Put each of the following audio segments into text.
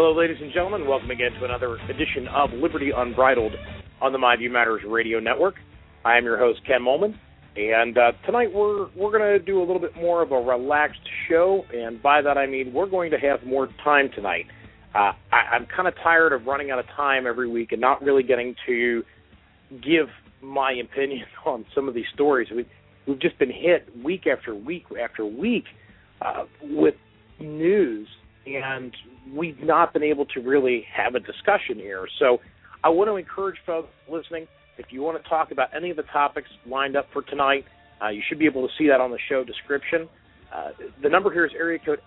Hello, ladies and gentlemen. Welcome again to another edition of Liberty Unbridled on the My View Matters Radio Network. I am your host, Ken Molman, and tonight we're going to do a little bit more of a relaxed show, and by that I mean we're going to have more time tonight. I'm kind of tired of running out of time every week and not really getting to give my opinion on some of these stories. We've just been hit week after week after week with news, and we've not been able to really have a discussion here. So I want to encourage folks listening, if you want to talk about any of the topics lined up for tonight, you should be able to see that on the show description. The number here is area code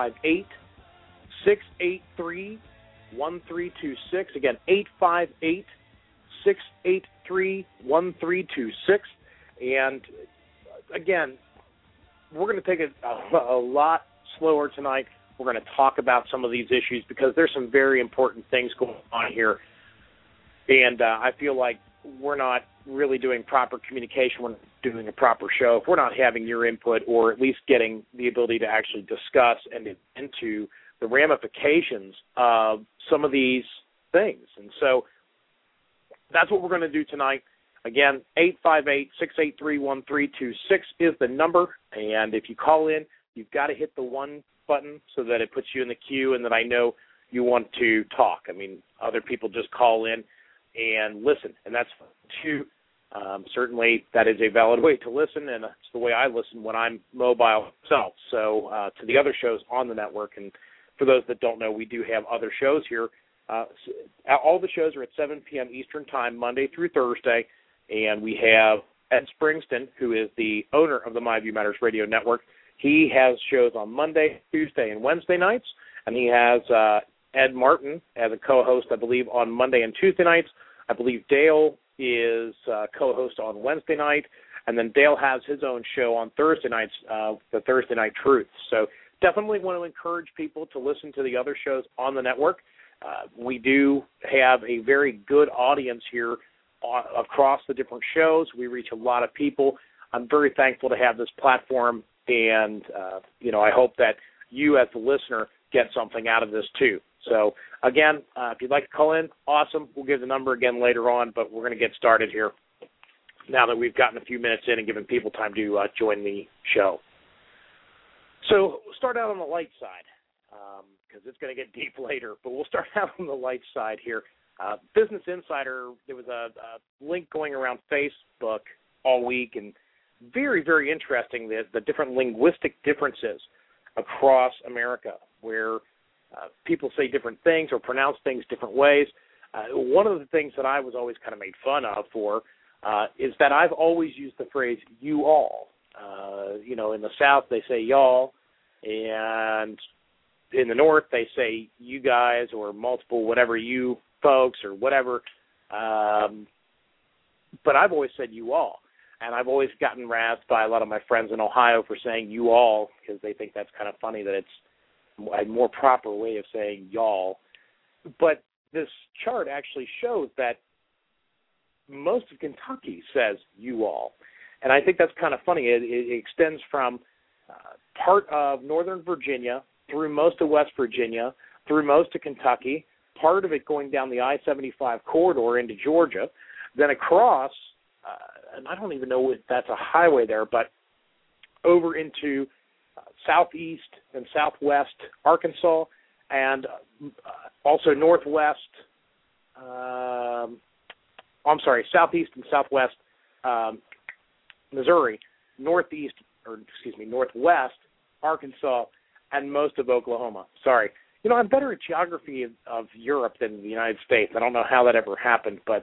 858-683-1326. Again, 858-683-1326. And again, we're going to take it a lot slower tonight. We're going to talk about some of these issues because there's some very important things going on here. And I feel like we're not really doing proper communication. We're not doing a proper show if we're not having your input or at least getting the ability to actually discuss and get into the ramifications of some of these things. And so that's what we're going to do tonight. Again, 858-683-1326 is the number. And if you call in, you've got to hit the one button so that it puts you in the queue and that I know you want to talk. I mean, other people just call in and listen, and that's fine too. Certainly that is a valid way to listen, and it's the way I listen when I'm mobile myself. So to the other shows on the network, and for those that don't know, we do have other shows here. All the shows are at 7 p.m. Eastern Time, Monday through Thursday, and we have Ed Springston, who is the owner of the My View Matters Radio Network. He has shows on Monday, Tuesday, and Wednesday nights, and he has Ed Martin as a co-host, I believe, on Monday and Tuesday nights. I believe Dale is co-host on Wednesday night, and then Dale has his own show on Thursday nights, the Thursday Night Truth. So definitely want to encourage people to listen to the other shows on the network. We do have a very good audience here across the different shows. We reach a lot of people. I'm very thankful to have this platform, and I hope that you as the listener get something out of this too. So again, if you'd like to call in, awesome. We'll give the number again later on, but we're going to get started here now that we've gotten a few minutes in and given people time to join the show. So we'll start out on the light side because it's going to get deep later, but we'll start out on the light side here. Business Insider, there was a link going around Facebook all week, and very, very interesting, the different linguistic differences across America where people say different things or pronounce things different ways. One of the things that I was always kind of made fun of for is that I've always used the phrase you all. In the South they say y'all, and in the North they say you guys or multiple whatever you folks or whatever. But I've always said you all. And I've always gotten razzed by a lot of my friends in Ohio for saying you all because they think that's kind of funny that it's a more proper way of saying y'all. But this chart actually shows that most of Kentucky says you all. And I think that's kind of funny. It extends from part of northern Virginia through most of West Virginia, through most of Kentucky, part of it going down the I-75 corridor into Georgia, then across and I don't even know if that's a highway there, but over into southeast and southwest Arkansas, and also southeast and southwest Missouri, northwest Arkansas, and most of Oklahoma. Sorry. I'm better at geography of Europe than the United States. I don't know how that ever happened, but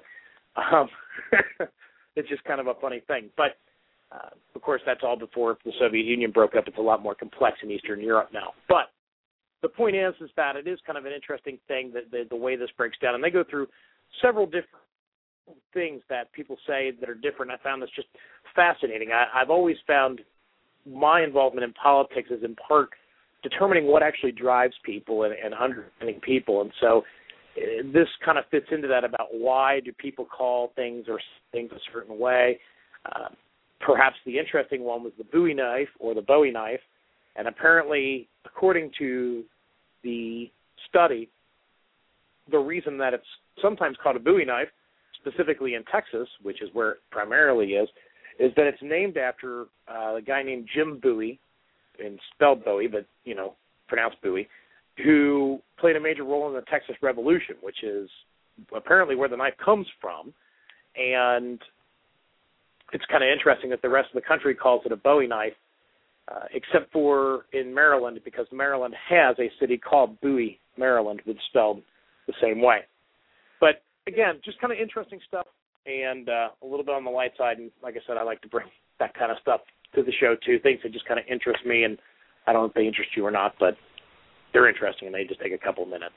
it's just kind of a funny thing. But, of course, that's all before the Soviet Union broke up. It's a lot more complex in Eastern Europe now. But the point is that it is kind of an interesting thing, the way this breaks down. And they go through several different things that people say that are different. I found this just fascinating. I've always found my involvement in politics is in part determining what actually drives people and understanding people. And so this kind of fits into that about why do people call things or things a certain way. Perhaps the interesting one was the Bowie knife or the Bowie knife. And apparently, according to the study, the reason that it's sometimes called a Bowie knife, specifically in Texas, which is where it primarily is that it's named after a guy named Jim Bowie, and spelled Bowie, but, pronounced Bowie, who played a major role in the Texas Revolution, which is apparently where the knife comes from. And it's kind of interesting that the rest of the country calls it a Bowie knife, except for in Maryland, because Maryland has a city called Bowie, Maryland, that's spelled the same way. But, again, just kind of interesting stuff, and a little bit on the light side. And like I said, I like to bring that kind of stuff to the show, too, things that just kind of interest me, and I don't know if they interest you or not, but they're interesting, and they just take a couple minutes.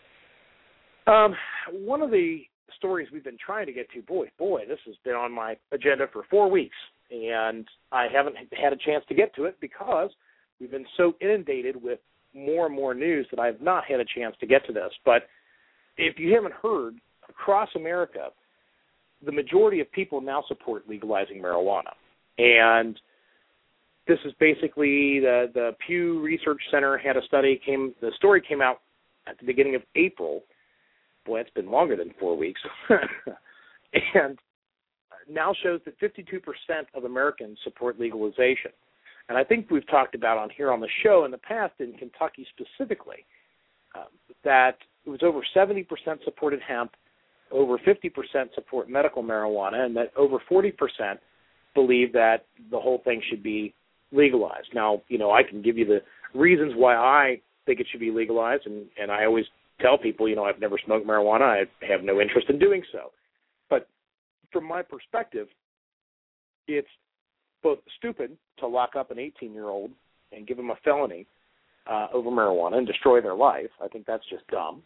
One of the stories we've been trying to get to, boy, this has been on my agenda for 4 weeks, and I haven't had a chance to get to it because we've been so inundated with more and more news that I've not had a chance to get to this. But if you haven't heard, across America, the majority of people now support legalizing marijuana. And this is basically the Pew Research Center had a study. The story came out at the beginning of April. Boy, it's been longer than 4 weeks. And now shows that 52% of Americans support legalization. And I think we've talked about here on the show in the past, in Kentucky specifically, that it was over 70% supported hemp, over 50% support medical marijuana, and that over 40% believe that the whole thing should be legalized. Now, I can give you the reasons why I think it should be legalized, and I always tell people, I've never smoked marijuana. I have no interest in doing so. But from my perspective, it's both stupid to lock up an 18-year-old and give them a felony over marijuana and destroy their life. I think that's just dumb.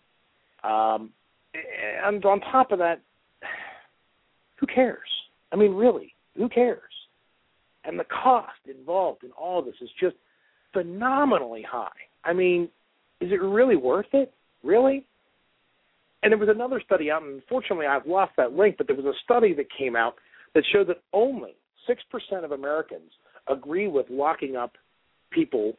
And on top of that, who cares? I mean, really, who cares? And the cost involved in all of this is just phenomenally high. I mean, is it really worth it? Really? And there was another study out, and unfortunately I've lost that link, but there was a study that came out that showed that only 6% of Americans agree with locking up people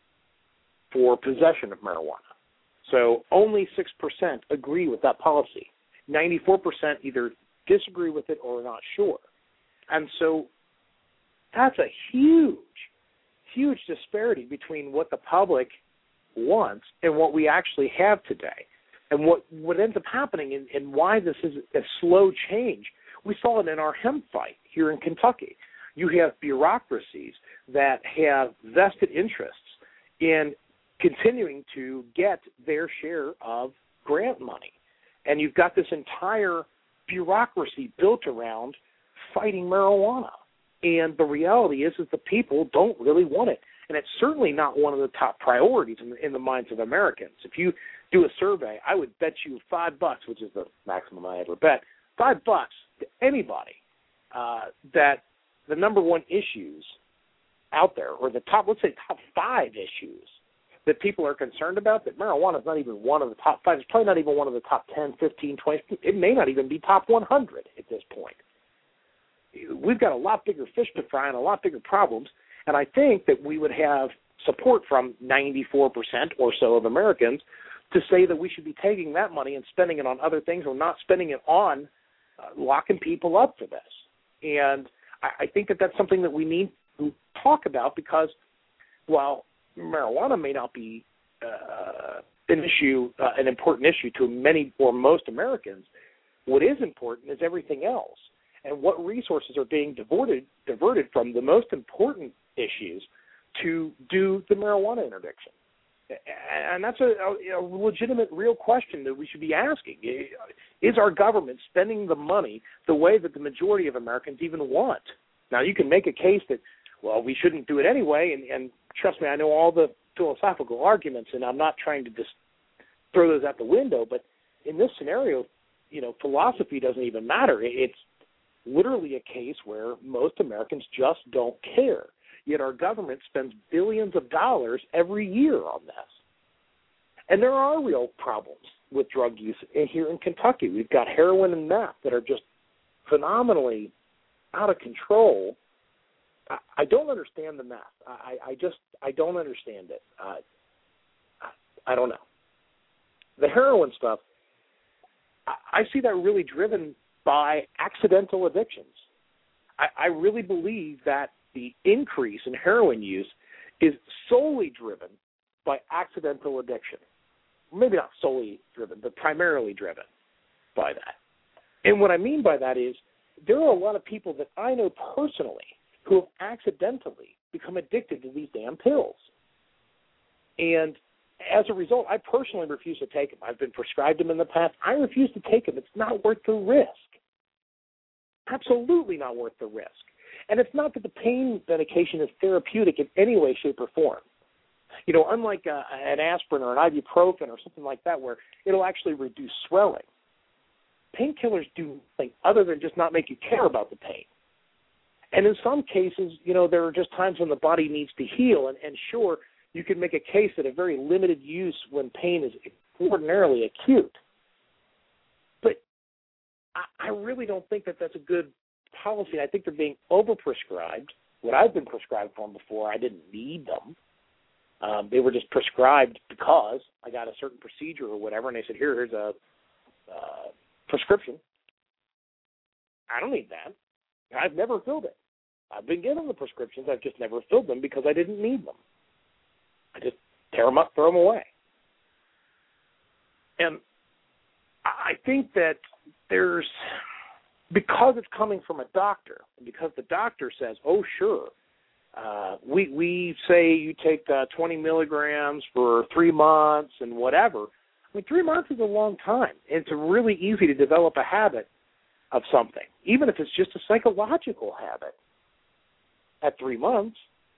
for possession of marijuana. So only 6% agree with that policy. 94% either disagree with it or are not sure. And so that's a huge, huge disparity between what the public wants and what we actually have today. And what ends up happening and why this is a slow change, we saw it in our hemp fight here in Kentucky. You have bureaucracies that have vested interests in continuing to get their share of grant money. And you've got this entire bureaucracy built around fighting marijuana. And the reality is the people don't really want it. And it's certainly not one of the top priorities in the minds of Americans. If you do a survey, I would bet you $5, which is the maximum I ever bet, $5 to anybody that the number one issues out there, or the top, let's say top 5 issues that people are concerned about, that marijuana is not even one of the top 5. It's probably not even one of the top 10, 15, 20. It may not even be top 100 at this point. We've got a lot bigger fish to fry and a lot bigger problems, and I think that we would have support from 94% or so of Americans to say that we should be taking that money and spending it on other things, or not spending it on locking people up for this. And I think that that's something that we need to talk about, because while marijuana may not be an important issue to many or most Americans, what is important is everything else, and what resources are being diverted from the most important issues to do the marijuana interdiction. And that's a legitimate, real question that we should be asking. Is our government spending the money the way that the majority of Americans even want? Now, you can make a case that, well, we shouldn't do it anyway, and trust me, I know all the philosophical arguments, and I'm not trying to just throw those out the window, but in this scenario, philosophy doesn't even matter. It's literally a case where most Americans just don't care. Yet our government spends billions of dollars every year on this. And there are real problems with drug use here in Kentucky. We've got heroin and meth that are just phenomenally out of control. I don't understand the meth. I don't understand it. I don't know. The heroin stuff, I see that really driven by accidental addictions. I really believe that the increase in heroin use is solely driven by accidental addiction. Maybe not solely driven, but primarily driven by that. And what I mean by that is there are a lot of people that I know personally who have accidentally become addicted to these damn pills. And as a result, I personally refuse to take them. I've been prescribed them in the past. I refuse to take them. It's not worth the risk. Absolutely not worth the risk. And it's not that the pain medication is therapeutic in any way, shape, or form. You know, unlike an aspirin or an ibuprofen or something like that where it'll actually reduce swelling, painkillers do nothing other than just not make you care about the pain. And in some cases, you know, there are just times when the body needs to heal. And sure, you can make a case that a very limited use when pain is ordinarily acute. But I really don't think that that's a good policy. I think they're being overprescribed. What I've been prescribed for them before, I didn't need them. They were just prescribed because I got a certain procedure or whatever, and they said, here's a prescription. I don't need that. I've never filled it. I've been given the prescriptions. I've just never filled them because I didn't need them. I just tear them up, throw them away. And I think that there's, because it's coming from a doctor, because the doctor says, oh, sure, we say you take 20 milligrams for 3 months and whatever. I mean, 3 months is a long time. And it's really easy to develop a habit of something, even if it's just a psychological habit at 3 months.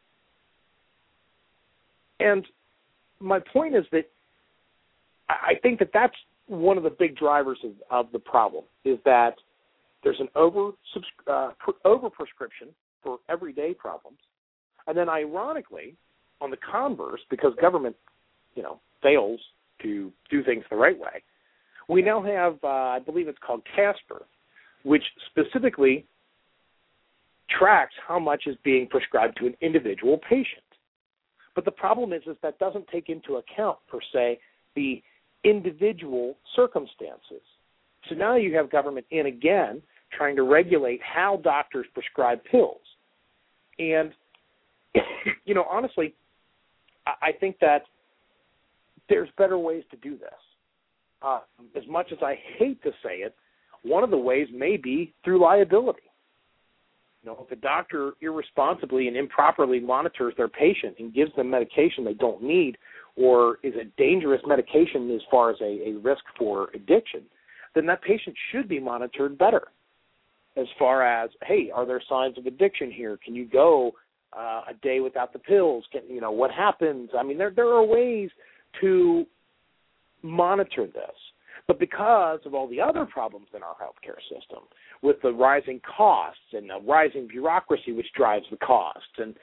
And my point is that I think that that's one of the big drivers of the problem, is that there's an over-prescription for everyday problems. And then ironically, on the converse, because government, you know, fails to do things the right way, we now have, I believe it's called Casper, which specifically tracks how much is being prescribed to an individual patient. But the problem is that doesn't take into account, per se, the individual circumstances. So now you have government in again trying to regulate how doctors prescribe pills. And, you know, honestly, I think that there's better ways to do this. As much as I hate to say it, one of the ways may be through liability. You know, if a doctor irresponsibly and improperly monitors their patient and gives them medication they don't need, or is a dangerous medication as far as a risk for addiction, then that patient should be monitored better. As far as, hey, are there signs of addiction here? Can you go a day without the pills? You know, what happens? I mean, there are ways to monitor this. But because of all the other problems in our healthcare system, with the rising costs and the rising bureaucracy which drives the costs, and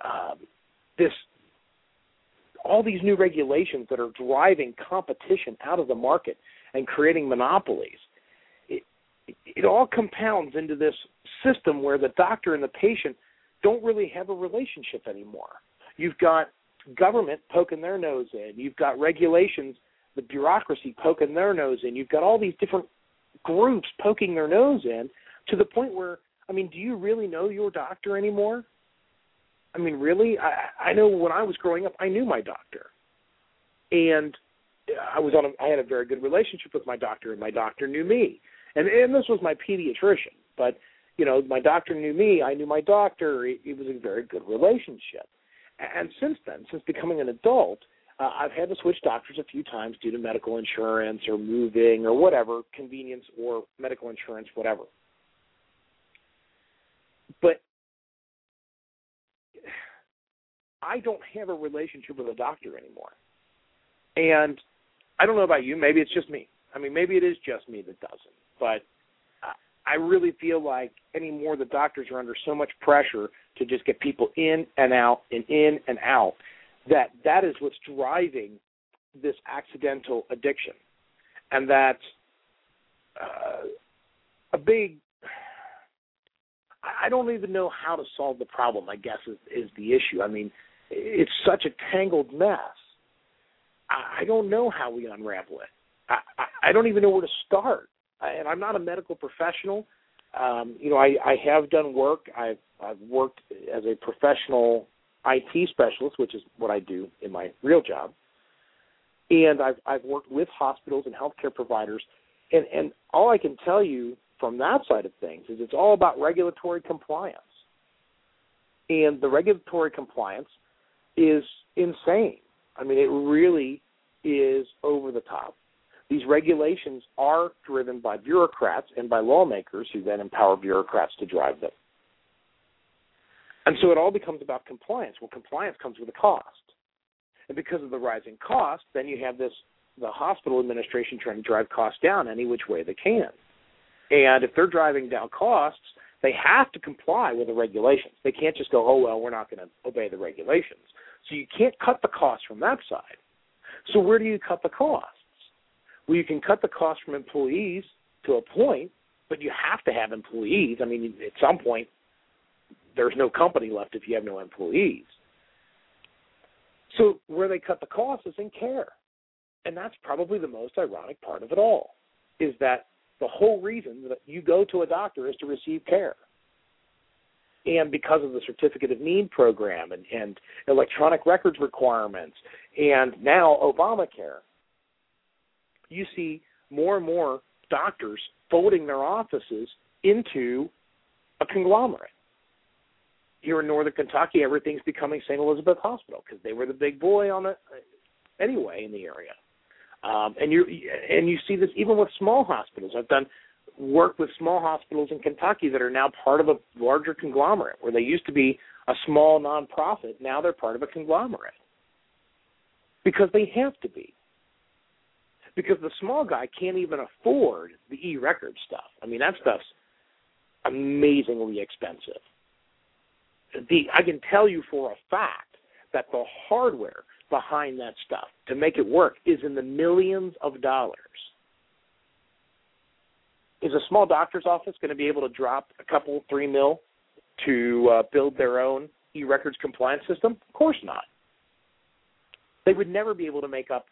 all these new regulations that are driving competition out of the market and creating monopolies, it all compounds into this system where the doctor and the patient don't really have a relationship anymore. You've got government poking their nose in. You've got regulations, the bureaucracy poking their nose in. You've got all these different groups poking their nose in, to the point where, I mean, do you really know your doctor anymore? I mean, really? I know when I was growing up, I knew my doctor. And I had a very good relationship with my doctor, and my doctor knew me. And this was my pediatrician. But, you know, my doctor knew me. I knew my doctor. It was a very good relationship. And since then, since becoming an adult, I've had to switch doctors a few times due to medical insurance or moving or whatever, convenience or medical insurance, whatever. But I don't have a relationship with a doctor anymore. And I don't know about you. Maybe it's just me. I mean, maybe it is just me that doesn't. But I really feel like anymore the doctors are under so much pressure to just get people in and out and in and out, that is what's driving this accidental addiction. And that's a big, I don't even know how to solve the problem, I guess, is the issue. I mean, it's such a tangled mess. I don't know how we unravel it. I don't even know where to start. And I'm not a medical professional. I have done work. I've worked as a professional IT specialist, which is what I do in my real job. And I've worked with hospitals and healthcare providers. And all I can tell you from that side of things is it's all about regulatory compliance. And the regulatory compliance is insane. I mean, it really is over the top. These regulations are driven by bureaucrats and by lawmakers who then empower bureaucrats to drive them. And so it all becomes about compliance. Well, compliance comes with a cost. And because of the rising cost, then you have the hospital administration trying to drive costs down any which way they can. And if they're driving down costs, they have to comply with the regulations. They can't just go, oh, well, we're not going to obey the regulations. So you can't cut the costs from that side. So where do you cut the costs? Well, you can cut the cost from employees to a point, but you have to have employees. I mean, at some point, there's no company left if you have no employees. So where they cut the cost is in care. And that's probably the most ironic part of it all, is that the whole reason that you go to a doctor is to receive care. And because of the Certificate of Need program and electronic records requirements and now Obamacare, you see more and more doctors folding their offices into a conglomerate. Here in northern Kentucky, everything's becoming St. Elizabeth Hospital because they were the big boy on it anyway in the area. And you see this even with small hospitals. I've done work with small hospitals in Kentucky that are now part of a larger conglomerate, where they used to be a small nonprofit. Now they're part of a conglomerate because they have to be. Because the small guy can't even afford the e-record stuff. I mean, that stuff's amazingly expensive. I can tell you for a fact that the hardware behind that stuff to make it work is in the millions of dollars. Is a small doctor's office going to be able to drop a couple, $3 million to build their own e-records compliance system? Of course not. They would never be able to make up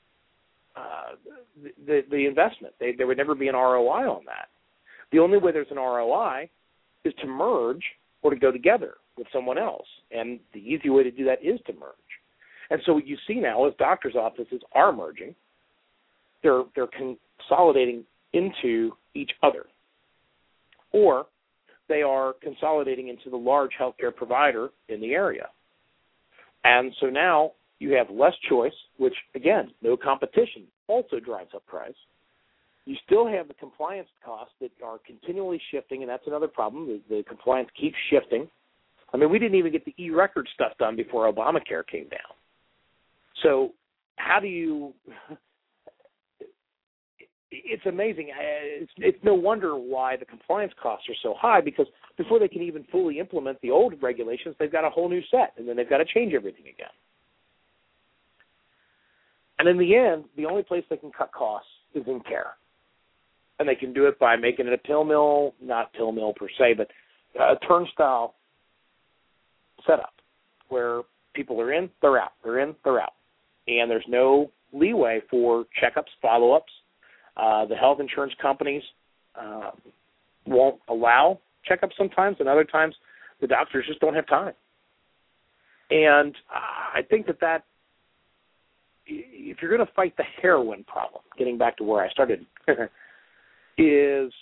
the investment. There would never be an ROI on that. The only way there's an ROI is to merge or to go together with someone else. And the easy way to do that is to merge. And so what you see now is doctors' offices are merging. They're consolidating into each other. Or they are consolidating into the large healthcare provider in the area. And so now you have less choice, which, again, no competition also drives up price. You still have the compliance costs that are continually shifting, and that's another problem. The compliance keeps shifting. I mean, we didn't even get the e-record stuff done before Obamacare came down. So how do you – it's amazing. It's no wonder why the compliance costs are so high, because before they can even fully implement the old regulations, they've got a whole new set, and then they've got to change everything again. And in the end, the only place they can cut costs is in care. And they can do it by making it a pill mill, not pill mill per se, but a turnstile setup where people are in, they're out, they're in, they're out. And there's no leeway for checkups, follow-ups. The health insurance companies won't allow checkups sometimes, and other times the doctors just don't have time. And I think that if you're going to fight the heroin problem, getting back to where I started, is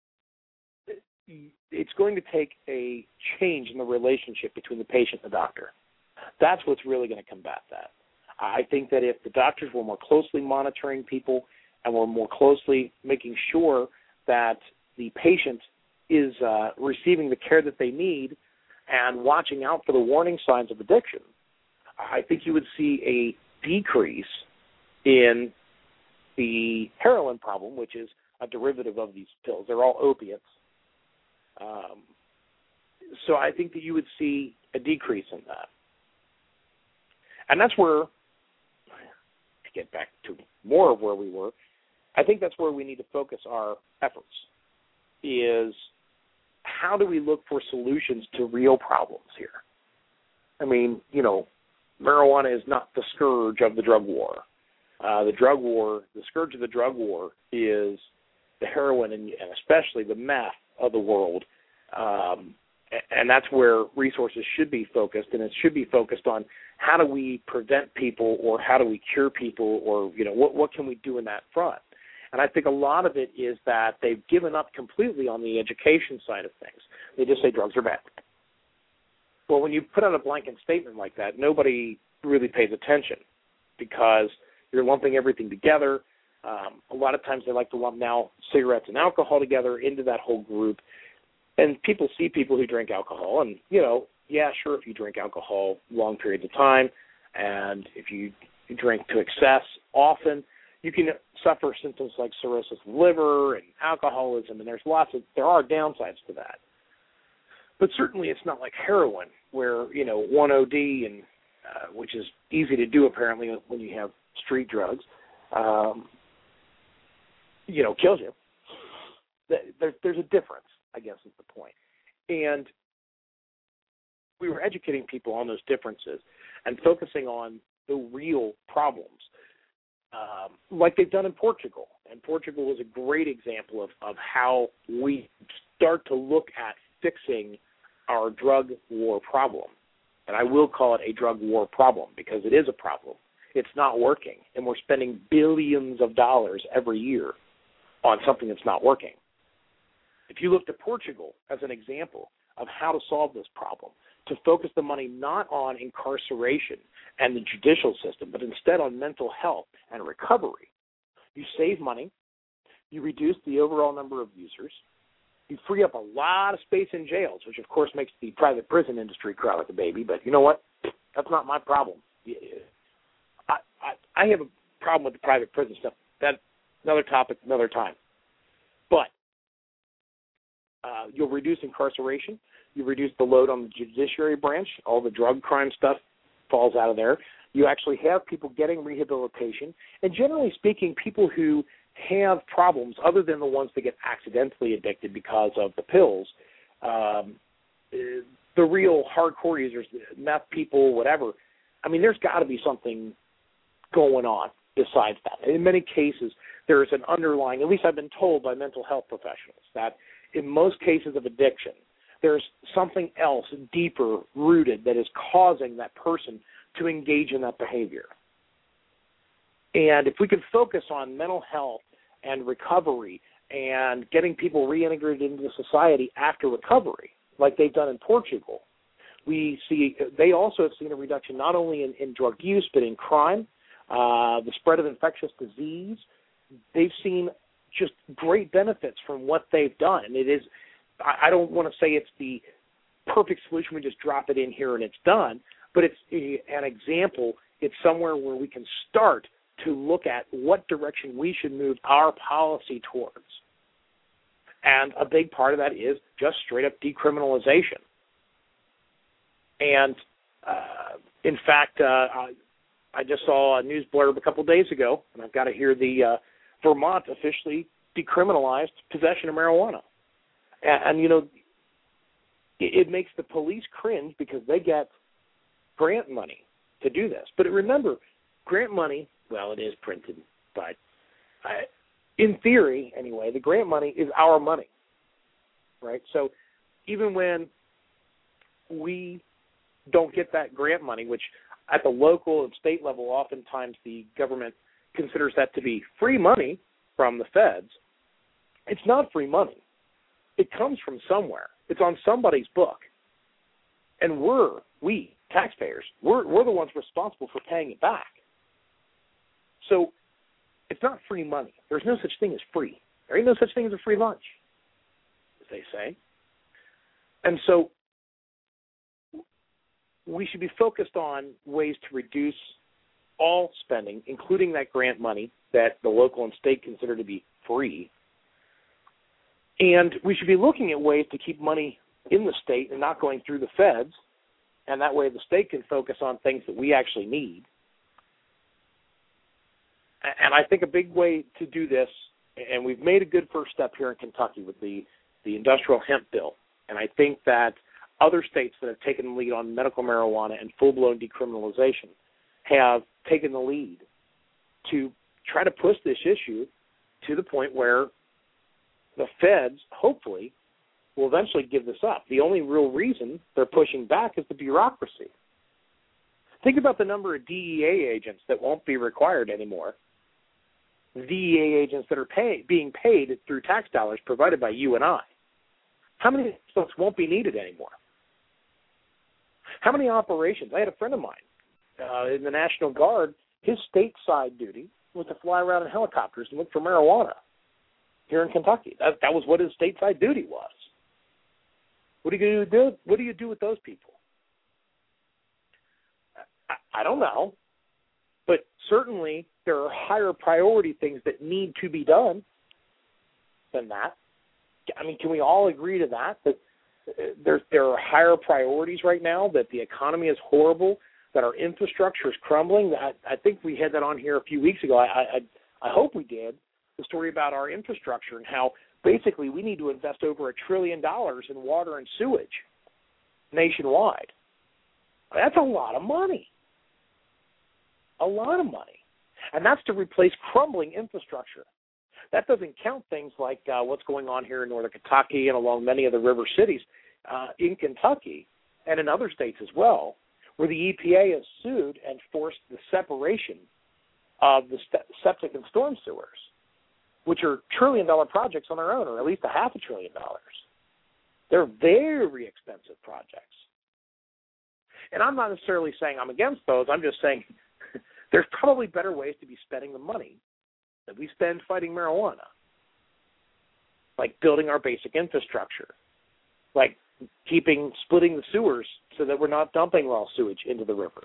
it's going to take a change in the relationship between the patient and the doctor. That's what's really going to combat that. I think that if the doctors were more closely monitoring people and were more closely making sure that the patient is receiving the care that they need and watching out for the warning signs of addiction, I think you would see a decrease in the heroin problem, which is a derivative of these pills. They're all opiates. So I think that you would see a decrease in that. And that's where, to get back to more of where we were, I think that's where we need to focus our efforts, is how do we look for solutions to real problems here? I mean, marijuana is not the scourge of the drug war. The drug war, the scourge of the drug war is the heroin and especially the meth of the world. And that's where resources should be focused, and it should be focused on how do we prevent people or how do we cure people or, what can we do in that front. And I think a lot of it is that they've given up completely on the education side of things. They just say drugs are bad. Well, when you put out a blanket statement like that, nobody really pays attention because you're lumping everything together. A lot of times they like to lump now cigarettes and alcohol together into that whole group. And people see people who drink alcohol, and, yeah, sure, if you drink alcohol long periods of time, and if you drink to excess often, you can suffer symptoms like cirrhosis of liver and alcoholism, and there are downsides to that. But certainly it's not like heroin, where, one OD, and which is easy to do apparently when you have street drugs, kills you. There's a difference, I guess is the point. And we were educating people on those differences and focusing on the real problems, like they've done in Portugal. And Portugal was a great example of how we start to look at fixing our drug war problem. And I will call it a drug war problem because it is a problem. It's not working, and we're spending billions of dollars every year on something that's not working. If you look to Portugal as an example of how to solve this problem, to focus the money not on incarceration and the judicial system, but instead on mental health and recovery, you save money, you reduce the overall number of users, you free up a lot of space in jails, which of course makes the private prison industry cry like a baby, but you know what? That's not my problem. I have a problem with the private prison stuff. That's another topic, another time. But you'll reduce incarceration. You reduce the load on the judiciary branch. All the drug crime stuff falls out of there. You actually have people getting rehabilitation. And generally speaking, people who have problems other than the ones that get accidentally addicted because of the pills, the real hardcore users, meth people, whatever, I mean, there's got to be something going on besides that. In many cases, there is an underlying, at least I've been told by mental health professionals, that in most cases of addiction, there's something else deeper rooted that is causing that person to engage in that behavior. And if we could focus on mental health and recovery and getting people reintegrated into society after recovery, like they've done in Portugal, they also have seen a reduction not only in drug use but in crime, the spread of infectious disease. They've seen just great benefits from what they've done. And it is, I don't want to say it's the perfect solution, we just drop it in here and it's done, but it's an example. It's somewhere where we can start to look at what direction we should move our policy towards. And a big part of that is just straight-up decriminalization. And, in fact, I just saw a news blurb a couple days ago, and I've got to hear the Vermont officially decriminalized possession of marijuana. And it makes the police cringe because they get grant money to do this. But remember, grant money, well, it is printed, but in theory, anyway, the grant money is our money, right? So even when we don't get that grant money, which at the local and state level, oftentimes the government considers that to be free money from the feds, it's not free money. It comes from somewhere. It's on somebody's book. And we, taxpayers, we're the ones responsible for paying it back. So it's not free money. There's no such thing as free. There ain't no such thing as a free lunch, as they say. And so we should be focused on ways to reduce all spending, including that grant money that the local and state consider to be free. And we should be looking at ways to keep money in the state and not going through the feds, and that way the state can focus on things that we actually need. And I think a big way to do this, and we've made a good first step here in Kentucky with the industrial hemp bill, and I think that other states that have taken the lead on medical marijuana and full-blown decriminalization have taken the lead to try to push this issue to the point where the feds, hopefully, will eventually give this up. The only real reason they're pushing back is the bureaucracy. Think about the number of DEA agents that won't be required anymore. DEA agents that are being paid through tax dollars provided by you and I. How many folks won't be needed anymore? How many operations? I had a friend of mine in the National Guard. His stateside duty was to fly around in helicopters and look for marijuana here in Kentucky. That was what his stateside duty was. What are you going to do? What do you do with those people? I don't know. But certainly there are higher priority things that need to be done than that. I mean, can we all agree to that? That there are higher priorities right now, that the economy is horrible, that our infrastructure is crumbling. I think we had that on here a few weeks ago. I hope we did, the story about our infrastructure and how basically we need to invest over $1 trillion in water and sewage nationwide. That's a lot of money. A lot of money. And that's to replace crumbling infrastructure. That doesn't count things like what's going on here in northern Kentucky and along many of the river cities in Kentucky and in other states as well, where the EPA has sued and forced the separation of the septic and storm sewers, which are $1 trillion projects on their own, or at least $500 billion. They're very expensive projects. And I'm not necessarily saying I'm against those. I'm just saying there's probably better ways to be spending the money that we spend fighting marijuana, like building our basic infrastructure, like splitting the sewers so that we're not dumping raw sewage into the rivers.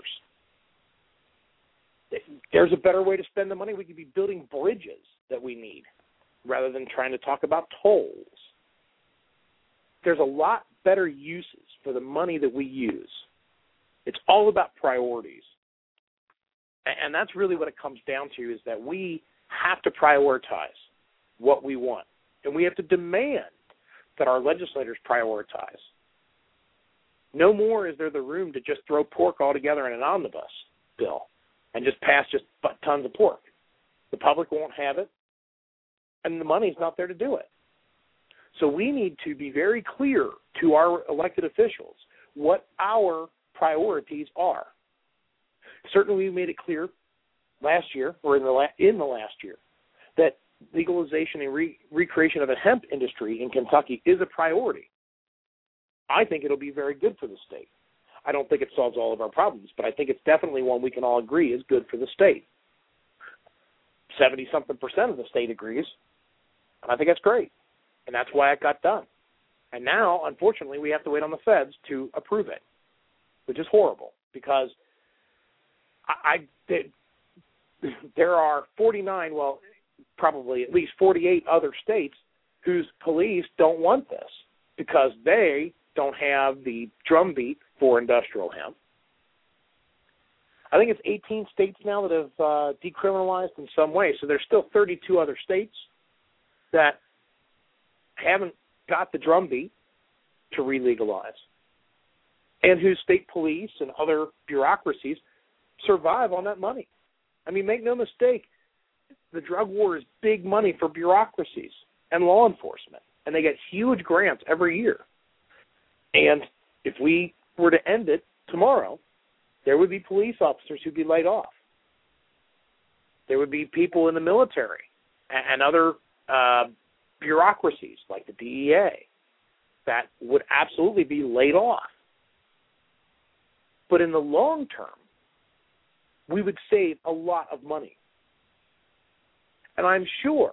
There's a better way to spend the money. We could be building bridges that we need rather than trying to talk about tolls. There's a lot better uses for the money that we use. It's all about priorities. And that's really what it comes down to, is that we have to prioritize what we want. And we have to demand that our legislators prioritize. No more is there the room to just throw pork all together in an omnibus bill and just pass just tons of pork. The public won't have it, and the money's not there to do it. So we need to be very clear to our elected officials what our priorities are. Certainly we made it clear last year, or in the last year, that legalization and recreation of a hemp industry in Kentucky is a priority. I think it'll be very good for the state. I don't think it solves all of our problems, but I think it's definitely one we can all agree is good for the state. 70-something% of the state agrees, and I think that's great, and that's why it got done. And now, unfortunately, we have to wait on the feds to approve it, which is horrible, because there are 49, well, probably at least 48 other states whose police don't want this because they don't have the drumbeat for industrial hemp. I think it's 18 states now that have decriminalized in some way, so there's still 32 other states that haven't got the drumbeat to re-legalize, and whose state police and other bureaucracies survive on that money. I mean, make no mistake, the drug war is big money for bureaucracies and law enforcement, and they get huge grants every year. And if we were to end it tomorrow, there would be police officers who'd be laid off. There would be people in the military and other bureaucracies like the DEA that would absolutely be laid off. But in the long term, we would save a lot of money. And I'm sure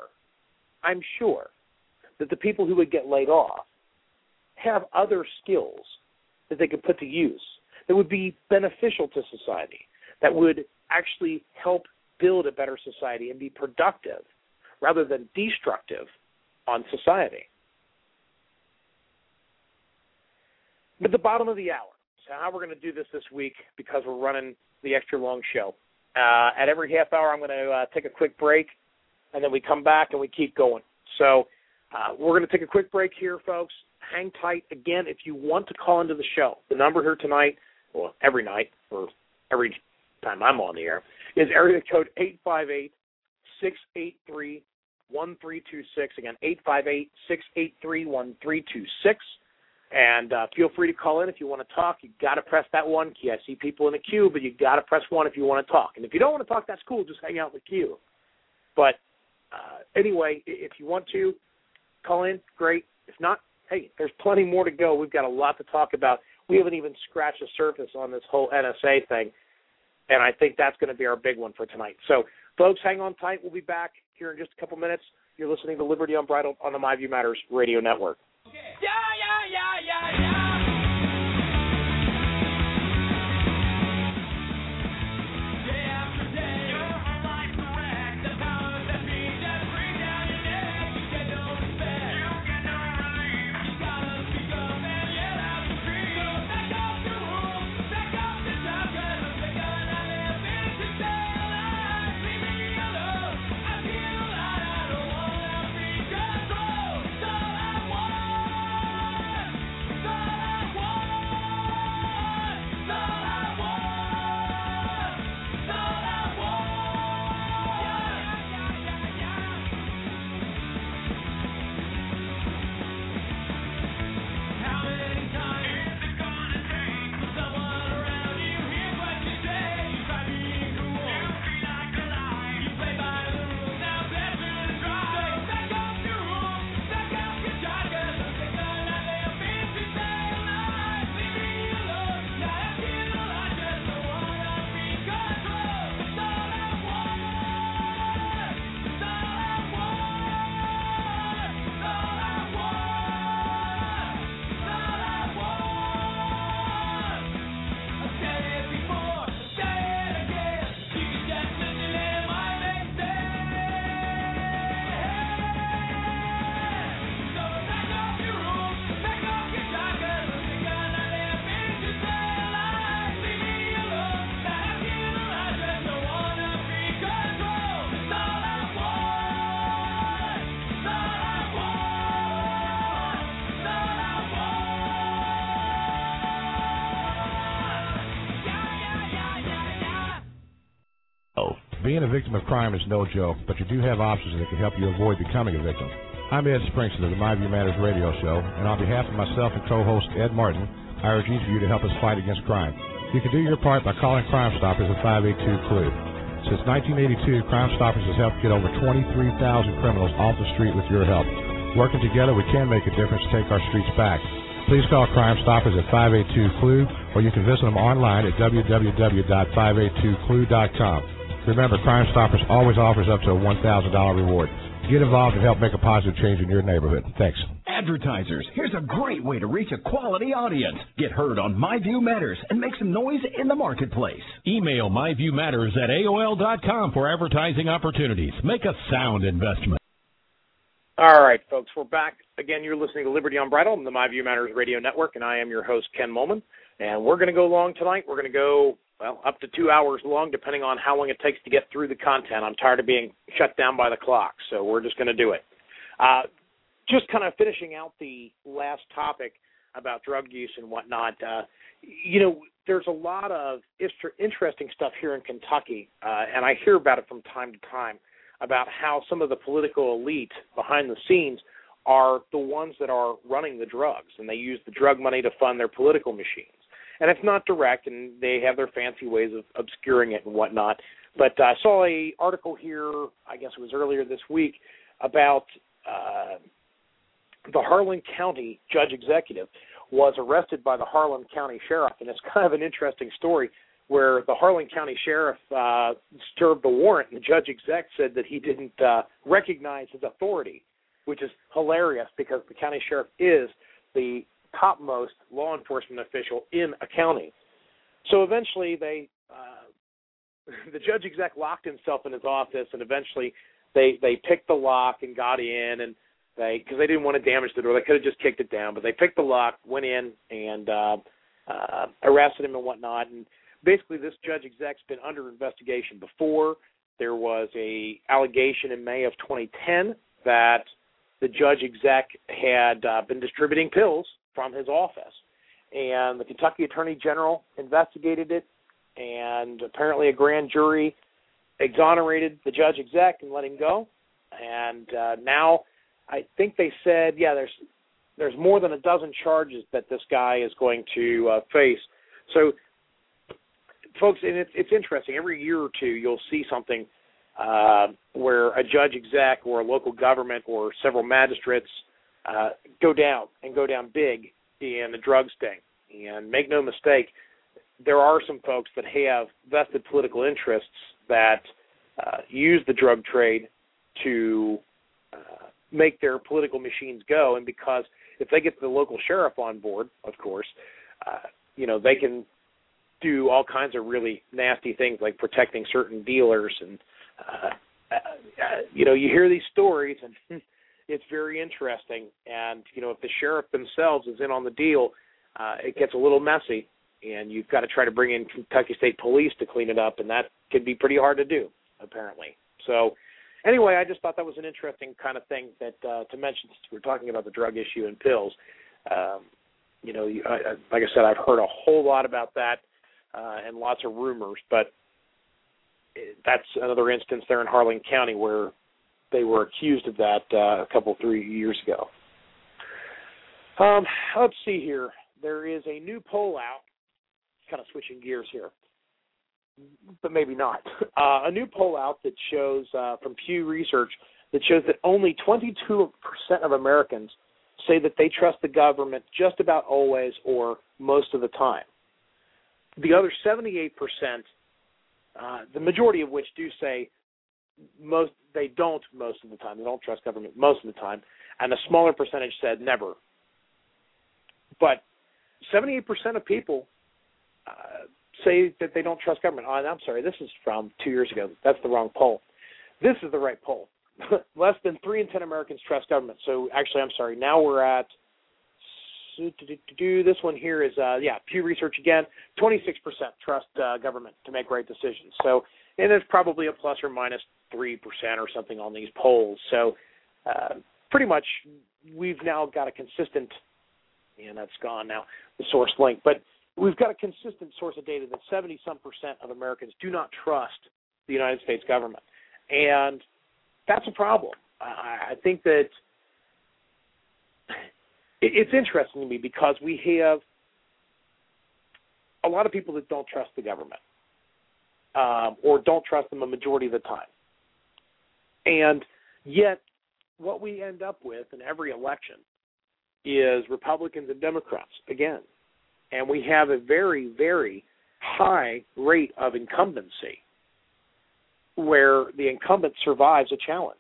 that the people who would get laid off have other skills that they could put to use that would be beneficial to society, that would actually help build a better society and be productive rather than destructive on society. At the bottom of the hour, so how we're going to do this week, because we're running the extra long show. At every half hour, I'm going to take a quick break, and then we come back and we keep going. So we're going to take a quick break here, folks. Hang tight. Again, if you want to call into the show, the number here tonight, well, every night, or every time I'm on the air, is area code Again, 858-683-1326. And feel free to call in if you want to talk. You got to press that 1 key. I see people in the queue, but you got to press 1 if you want to talk. And if you don't want to talk, that's cool. Just hang out in the queue. But anyway, if you want to call in, great. If not, hey, there's plenty more to go. We've got a lot to talk about. We haven't even scratched the surface on this whole NSA thing, and I think that's going to be our big one for tonight. So, folks, hang on tight. We'll be back here in just a couple minutes. You're listening to Liberty Unbridled on the My View Matters radio network. Yeah. Being a victim of crime is no joke, but you do have options that can help you avoid becoming a victim. I'm Ed Springston of the My View Matters radio show, and on behalf of myself and co-host Ed Martin, I urge each of you to help us fight against crime. You can do your part by calling Crime Stoppers at 582-CLUE. Since 1982, Crime Stoppers has helped get over 23,000 criminals off the street with your help. Working together, we can make a difference to take our streets back. Please call Crime Stoppers at 582-CLUE, or you can visit them online at www.582clue.com. Remember, Crime Stoppers always offers up to a $1,000 reward. Get involved and help make a positive change in your neighborhood. Thanks. Advertisers, here's a great way to reach a quality audience. Get heard on My View Matters and make some noise in the marketplace. Email myviewmatters@aol.com for advertising opportunities. Make a sound investment. All right, folks, we're back. Again, you're listening to Liberty Unbridled on the My View Matters radio network, and I am your host, Ken Molman. And we're going to go long tonight. We're going to go, well, up to 2 hours long, depending on how long it takes to get through the content. I'm tired of being shut down by the clock, so we're just going to do it. Just kind of finishing out the last topic about drug use and whatnot, there's a lot of interesting stuff here in Kentucky, and I hear about it from time to time, about how some of the political elite behind the scenes are the ones that are running the drugs, and they use the drug money to fund their political machines. And it's not direct, and they have their fancy ways of obscuring it and whatnot. But I saw an article here, I guess it was earlier this week, about the Harlan County judge executive was arrested by the Harlan County sheriff. And it's kind of an interesting story where the Harlan County sheriff served the warrant, and the judge exec said that he didn't recognize his authority, which is hilarious because the county sheriff is the topmost law enforcement official in a county. So eventually the judge exec locked himself in his office, and eventually they picked the lock and got in, and because they didn't want to damage the door. They could have just kicked it down, but they picked the lock, went in, and arrested him and whatnot. And basically this judge exec's been under investigation before. There was a allegation in May of 2010 that the judge exec had been distributing pills from his office. And the Kentucky Attorney General investigated it, and apparently a grand jury exonerated the judge exec and let him go. And now I think they said, there's more than a dozen charges that this guy is going to face. So, folks, and it's interesting. Every year or two you'll see something where a judge exec or a local government or several magistrates go down big in the drug sting. And make no mistake, there are some folks that have vested political interests that use the drug trade to make their political machines go. And because if they get the local sheriff on board, of course, they can do all kinds of really nasty things like protecting certain dealers. And, you hear these stories, and it's very interesting. And, if the sheriff themselves is in on the deal, it gets a little messy, and you've got to try to bring in Kentucky State Police to clean it up, and that can be pretty hard to do, apparently. So, anyway, I just thought that was an interesting kind of thing that to mention since we're talking about the drug issue and pills. Like I said, I've heard a whole lot about that and lots of rumors, but that's another instance there in Harlan County where they were accused of that a couple, 3 years ago. Let's see here. There is a new poll out, kind of switching gears here, but maybe not. A new poll out that shows, from Pew Research, that shows that only 22% of Americans say that they trust the government just about always or most of the time. The other 78%, the majority of which do say they don't most of the time. They don't trust government most of the time. And a smaller percentage said never. But 78% of people say that they don't trust government. I'm sorry, this is from 2 years ago. That's the wrong poll. This is the right poll. Less than 3 in 10 Americans trust government. So actually, I'm sorry, now we're at, this one here is, Pew Research again, 26% trust government to make right decisions. So, and there's probably a plus or minus 3% or something on these polls. So pretty much we've now got a consistent, and that's gone now, the source link, but we've got a consistent source of data that 70-some% of Americans do not trust the United States government. And that's a problem. I think that it's interesting to me because we have a lot of people that don't trust the government or don't trust them a majority of the time. And yet what we end up with in every election is Republicans and Democrats again. And we have a very, very high rate of incumbency where the incumbent survives a challenge.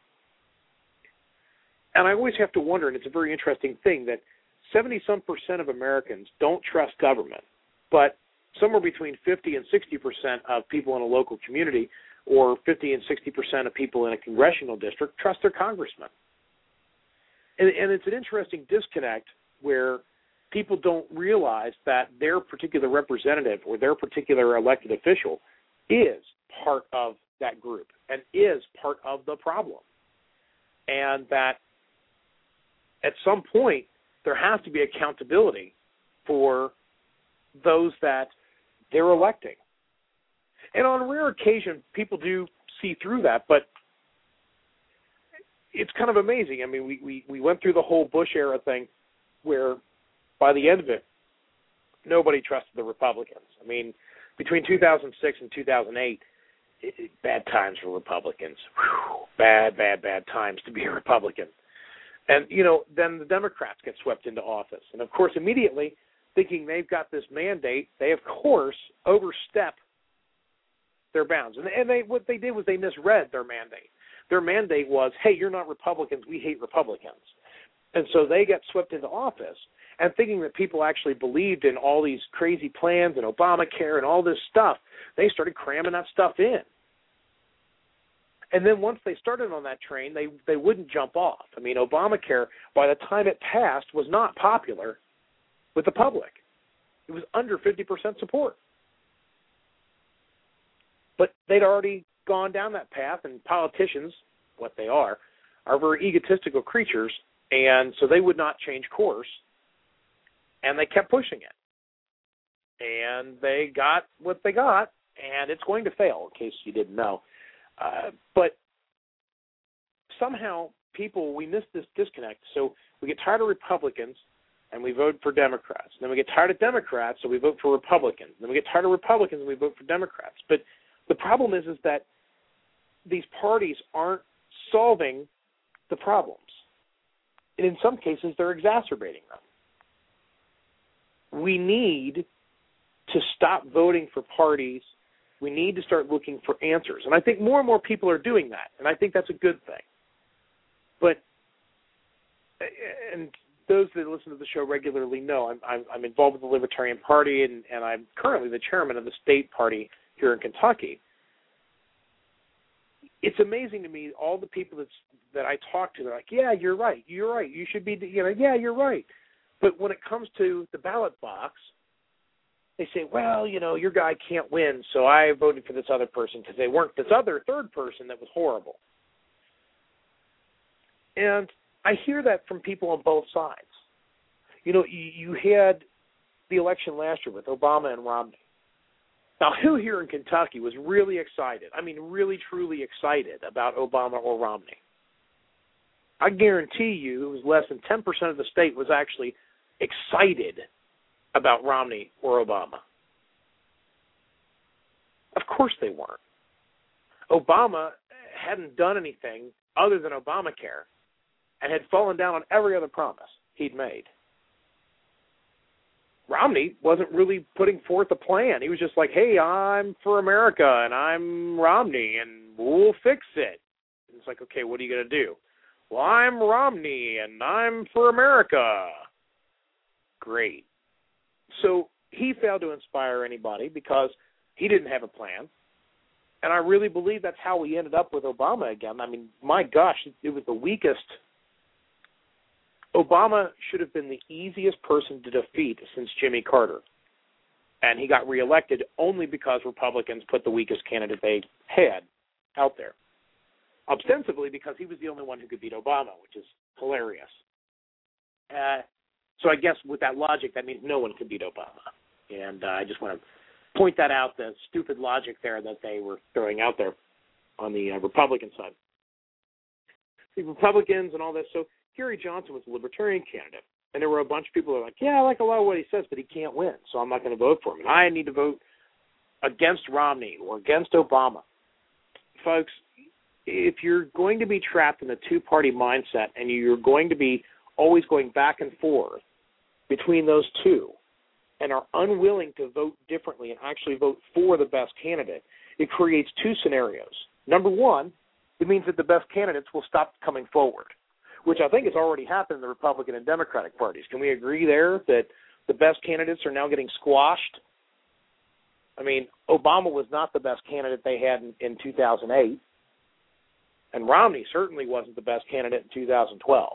And I always have to wonder, and it's a very interesting thing, that 70-some% of Americans don't trust government, but somewhere between 50 and 60% of people in a local community or 50 and 60% of people in a congressional district trust their congressman. And it's an interesting disconnect where people don't realize that their particular representative or their particular elected official is part of that group and is part of the problem. And that at some point there has to be accountability for those that they're electing. And on a rare occasion, people do see through that, but it's kind of amazing. I mean, we went through the whole Bush era thing where by the end of it, nobody trusted the Republicans. I mean, between 2006 and 2008, bad times for Republicans. Whew, bad times to be a Republican. And, then the Democrats get swept into office. And, of course, immediately thinking they've got this mandate, they, of course, overstep their bounds. And what they did was they misread their mandate. Their mandate was, hey, you're not Republicans, we hate Republicans. And so they got swept into office and thinking that people actually believed in all these crazy plans and Obamacare and all this stuff, they started cramming that stuff in. And then once they started on that train, they wouldn't jump off. I mean, Obamacare, by the time it passed, was not popular with the public. It was under 50% support. But they'd already gone down that path, and politicians, what they are very egotistical creatures, and so they would not change course, and they kept pushing it. And they got what they got, and it's going to fail, in case you didn't know. But somehow we miss this disconnect. So we get tired of Republicans and we vote for Democrats. And then we get tired of Democrats, so we vote for Republicans. And then we get tired of Republicans and we vote for Democrats. But the problem is that these parties aren't solving the problems. And in some cases, they're exacerbating them. We need to stop voting for parties. We need to start looking for answers. And I think more and more people are doing that, and I think that's a good thing. But, and those that listen to the show regularly know I'm involved with the Libertarian Party, and I'm currently the chairman of the state party here in Kentucky. It's amazing to me, all the people that I talk to, they're like, yeah, you're right, you should be, yeah, you're right. But when it comes to the ballot box, they say, well, your guy can't win, so I voted for this other person because they weren't this other third person that was horrible. And I hear that from people on both sides. You had the election last year with Obama and Romney. Now, who here in Kentucky was really excited? I mean, really, truly excited about Obama or Romney? I guarantee you it was less than 10% of the state was actually excited about Romney or Obama. Of course they weren't. Obama hadn't done anything other than Obamacare and had fallen down on every other promise he'd made. Romney wasn't really putting forth a plan. He was just like, hey, I'm for America, and I'm Romney, and we'll fix it. And it's like, okay, what are you going to do? Well, I'm Romney, and I'm for America. Great. So he failed to inspire anybody because he didn't have a plan. And I really believe that's how we ended up with Obama again. I mean, my gosh, it was the weakest. Obama should have been the easiest person to defeat since Jimmy Carter. And he got reelected only because Republicans put the weakest candidate they had out there. Ostensibly because he was the only one who could beat Obama, which is hilarious. So I guess with that logic, that means no one could beat Obama. And I just want to point that out, the stupid logic there that they were throwing out there on the Republican side. The Republicans and all this. So Gary Johnson was a Libertarian candidate. And there were a bunch of people who were like, yeah, I like a lot of what he says, but he can't win, so I'm not going to vote for him. And I need to vote against Romney or against Obama. Folks, if you're going to be trapped in a two-party mindset and you're going to be always going back and forth between those two and are unwilling to vote differently and actually vote for the best candidate, it creates two scenarios. Number one, it means that the best candidates will stop coming forward, which I think has already happened in the Republican and Democratic parties. Can we agree there that the best candidates are now getting squashed? I mean, Obama was not the best candidate they had in 2008, and Romney certainly wasn't the best candidate in 2012.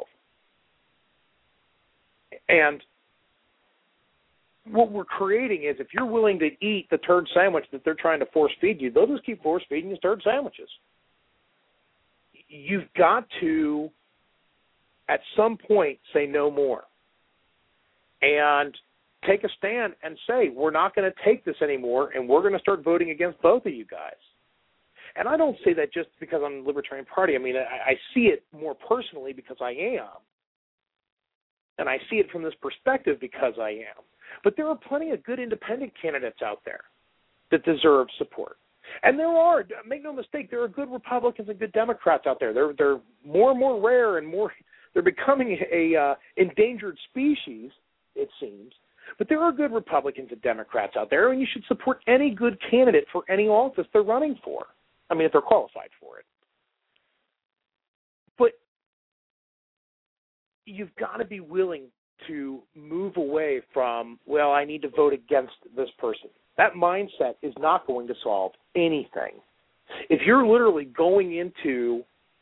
And what we're creating is if you're willing to eat the turd sandwich that they're trying to force feed you, they'll just keep force feeding you turd sandwiches. You've got to, at some point, say no more and take a stand and say, we're not going to take this anymore, and we're going to start voting against both of you guys. And I don't say that just because I'm in the Libertarian Party. I mean, I see it more personally because I am. And I see it from this perspective because I am. But there are plenty of good independent candidates out there that deserve support. And there are, make no mistake, there are good Republicans and good Democrats out there. They're more and more rare and more, they're becoming a endangered species, it seems. But there are good Republicans and Democrats out there, and you should support any good candidate for any office they're running for. I mean, if they're qualified for it. But you've got to be willing to move away from, well, I need to vote against this person. That mindset is not going to solve anything. If you're literally going into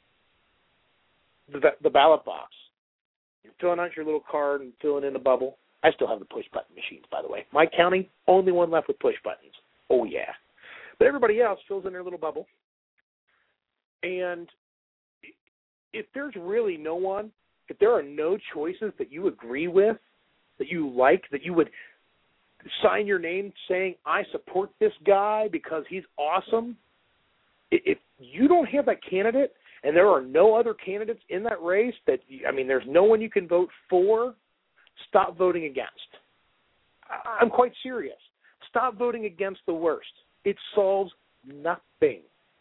the ballot box, you're filling out your little card and filling in a bubble. I still have the push-button machines, by the way. My county, only one left with push buttons. Oh, yeah. But everybody else fills in their little bubble. And if there's really no one, if there are no choices that you agree with, that you like, that you would sign your name saying, I support this guy because he's awesome, if you don't have that candidate and there are no other candidates in that race there's no one you can vote for, stop voting against. I'm quite serious. Stop voting against the worst. It solves nothing.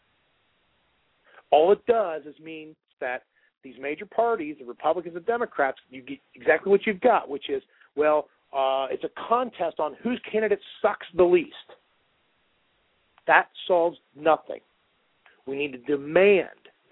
All it does is mean that these major parties, the Republicans and Democrats, you get exactly what you've got, which is, it's a contest on whose candidate sucks the least. That solves nothing. We need to demand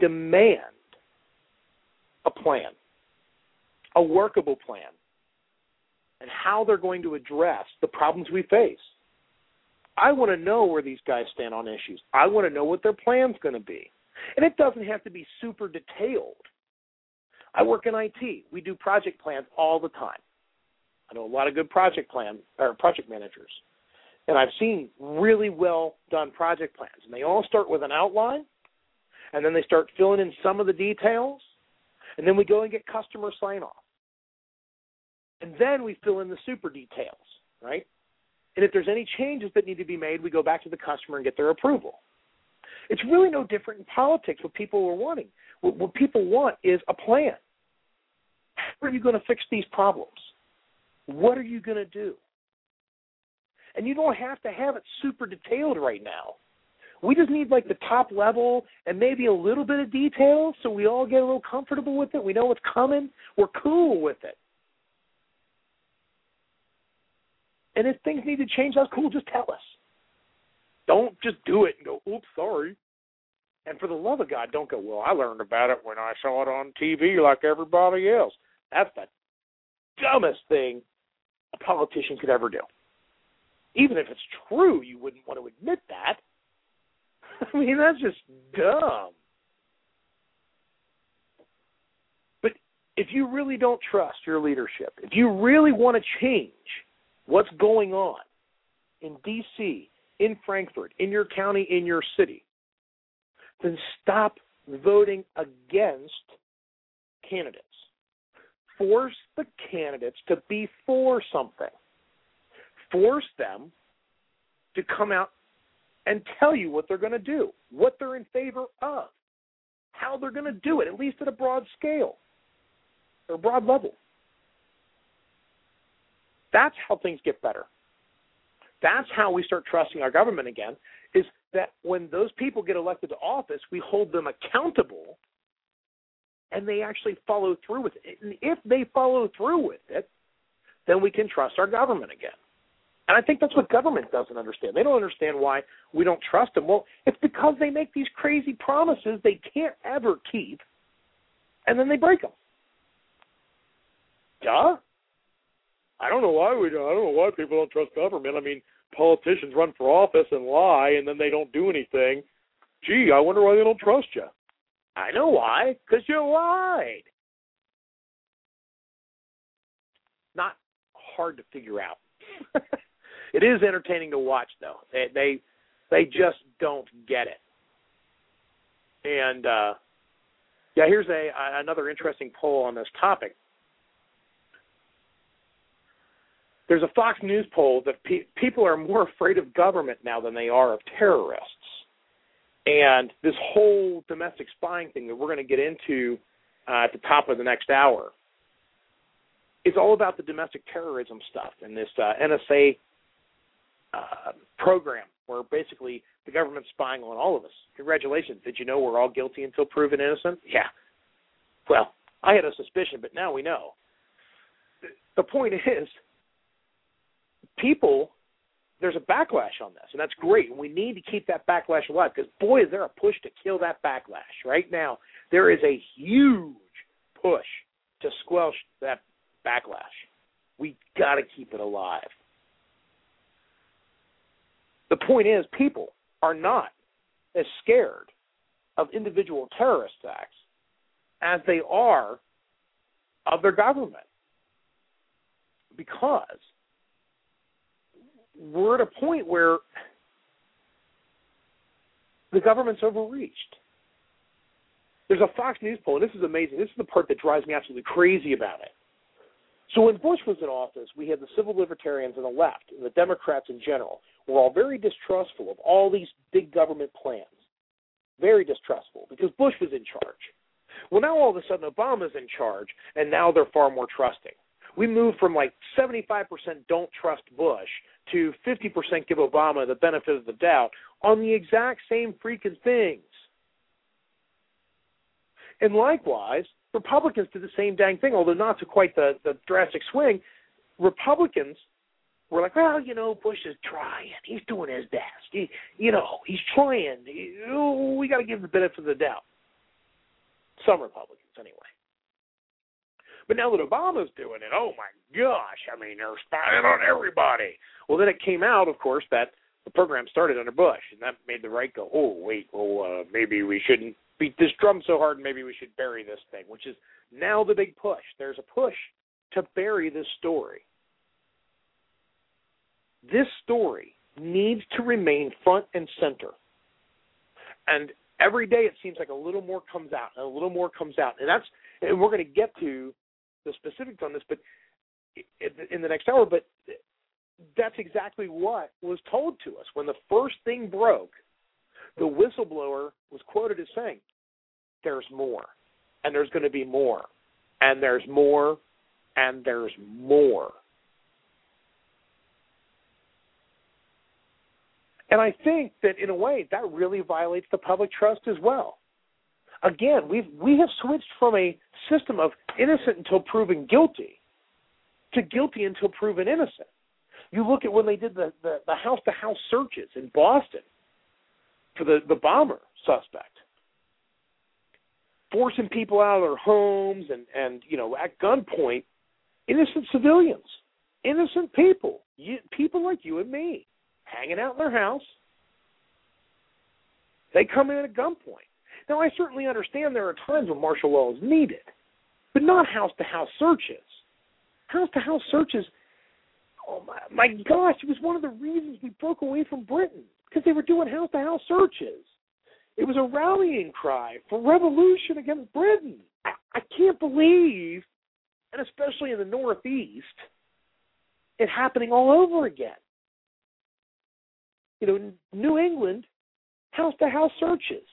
a plan, a workable plan, and how they're going to address the problems we face. I want to know where these guys stand on issues. I want to know what their plan's going to be. And it doesn't have to be super detailed. I work in IT. We do project plans all the time. I know a lot of good project managers. And I've seen really well done project plans. And they all start with an outline, and then they start filling in some of the details, and then we go and get customer sign-off. And then we fill in the super details, right? And if there's any changes that need to be made, we go back to the customer and get their approval. It's really no different in politics what people are wanting. What people want is a plan. How are you going to fix these problems? What are you going to do? And you don't have to have it super detailed right now. We just need like the top level and maybe a little bit of detail so we all get a little comfortable with it. We know what's coming. We're cool with it. And if things need to change, that's cool. Just tell us. Don't just do it and go, oops, sorry. And for the love of God, don't go, well, I learned about it when I saw it on TV like everybody else. That's the dumbest thing a politician could ever do. Even if it's true, you wouldn't want to admit that. I mean, that's just dumb. But if you really don't trust your leadership, if you really want to change what's going on in D.C., in Frankfurt, in your county, in your city, then stop voting against candidates. Force the candidates to be for something. Force them to come out and tell you what they're going to do, what they're in favor of, how they're going to do it, at least at a broad scale or a broad level. That's how things get better. That's how we start trusting our government again, is that when those people get elected to office, we hold them accountable and they actually follow through with it. And if they follow through with it, then we can trust our government again. And I think that's what government doesn't understand. They don't understand why we don't trust them. Well, it's because they make these crazy promises they can't ever keep, and then they break them. Duh. I don't know why people don't trust government. I mean, politicians run for office and lie, and then they don't do anything. Gee, I wonder why they don't trust you. I know why, because you lied. Not hard to figure out. It is entertaining to watch, though. They just don't get it. And, here's another interesting poll on this topic. There's a Fox News poll that people are more afraid of government now than they are of terrorists. And this whole domestic spying thing that we're going to get into at the top of the next hour is all about the domestic terrorism stuff and this NSA program where basically the government's spying on all of us. Congratulations. Did you know we're all guilty until proven innocent? Yeah. Well, I had a suspicion, but now we know. The point is, there's a backlash on this, and that's great. And we need to keep that backlash alive because, boy, is there a push to kill that backlash. Right now, there is a huge push to squelch that backlash. We got to keep it alive. The point is, people are not as scared of individual terrorist acts as they are of their government, because we're at a point where the government's overreached. There's a Fox News poll, and this is amazing. This is the part that drives me absolutely crazy about it. So when Bush was in office, we had the civil libertarians on the left, and the Democrats in general, were all very distrustful of all these big government plans. very distrustful because Bush was in charge. Well, now all of a sudden Obama's in charge, and now they're far more trusting. We moved from like 75% don't trust Bush to 50% give Obama the benefit of the doubt on the exact same freaking things. And likewise, Republicans did the same dang thing, although not to quite the drastic swing. Republicans were like, well, Bush is trying. He's doing his best. He's trying. We got to give him the benefit of the doubt. Some Republicans, anyway. But now that Obama's doing it, oh, my gosh, they're spying on everybody. Well, then it came out, of course, that the program started under Bush, and that made the right go, maybe we shouldn't beat this drum so hard, and maybe we should bury this thing, which is now the big push. There's a push to bury this story. This story needs to remain front and center. And every day it seems like a little more comes out, and a little more comes out. And we're going to get to the specifics on this, but in the next hour. But that's exactly what was told to us when the first thing broke. The whistleblower was quoted as saying, "There's more, and there's going to be more, and there's more, and there's more." And I think that in a way that really violates the public trust as well. Again, we have switched from a system of innocent until proven guilty to guilty until proven innocent. You look at when they did the house-to-house searches in Boston for the bomber suspect, forcing people out of their homes and at gunpoint, innocent civilians, innocent people, people like you and me, hanging out in their house. They come in at gunpoint. Now, I certainly understand there are times when martial law is needed, but not house-to-house searches. House-to-house searches, oh my gosh, it was one of the reasons we broke away from Britain, because they were doing house-to-house searches. It was a rallying cry for revolution against Britain. I can't believe, and especially in the Northeast, it happening all over again. New England, house-to-house searches.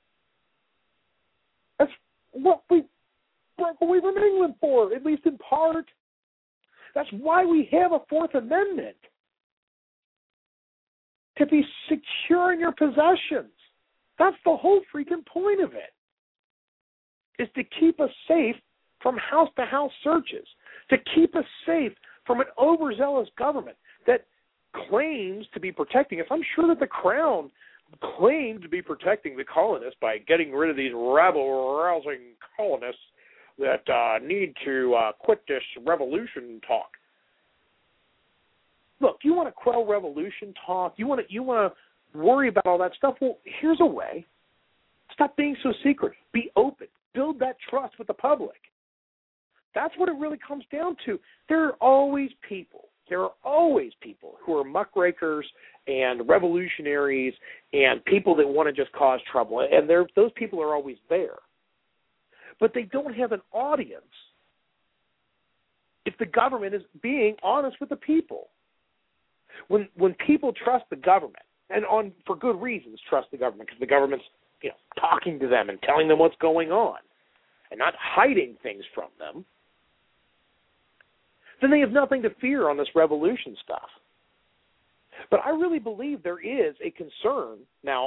That's what we broke away from England for, at least in part. That's why we have a Fourth Amendment, to be secure in your possessions. That's the whole freaking point of it, is to keep us safe from house-to-house searches, to keep us safe from an overzealous government that claims to be protecting us. I'm sure that the Crown claimed to be protecting the colonists by getting rid of these rabble-rousing colonists that need to quit this revolution talk. Look, you want to quell revolution talk, you want to worry about all that stuff. Well, here's a way. Stop being so secretive. Be open. Build that trust with the public. That's what it really comes down to. There are always people who are muckrakers and revolutionaries and people that want to just cause trouble. And those people are always there. But they don't have an audience if the government is being honest with the people. When people trust the government, and for good reasons trust the government, because the government's talking to them and telling them what's going on and not hiding things from them, then they have nothing to fear on this revolution stuff. But I really believe there is a concern now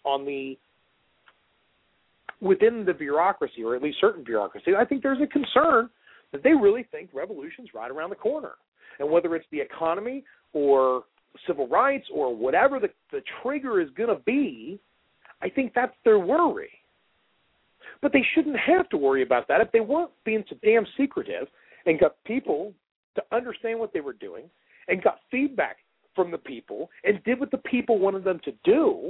within the bureaucracy, or at least certain bureaucracy. I think there's a concern that they really think revolution's right around the corner. And whether it's the economy or civil rights or whatever the trigger is going to be, I think that's their worry. But they shouldn't have to worry about that if they weren't being so damn secretive and got people to understand what they were doing and got feedback from the people and did what the people wanted them to do.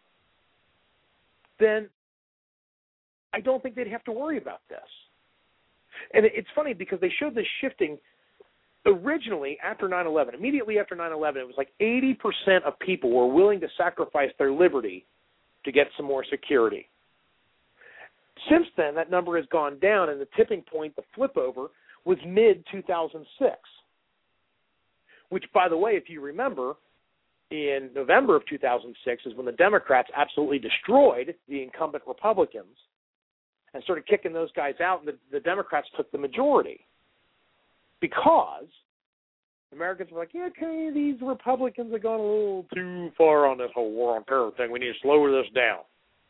Then I don't think they'd have to worry about this. And it's funny because they showed this shifting originally after 9/11. Immediately after 9/11, it was like 80% of people were willing to sacrifice their liberty to get some more security. Since then, that number has gone down, and the tipping point, the flip over, was mid-2006, which, by the way, if you remember, in November of 2006 is when the Democrats absolutely destroyed the incumbent Republicans and started kicking those guys out, and the Democrats took the majority because Americans were like, yeah, okay, these Republicans are going a little too far on this whole war on terror thing. We need to slow this down.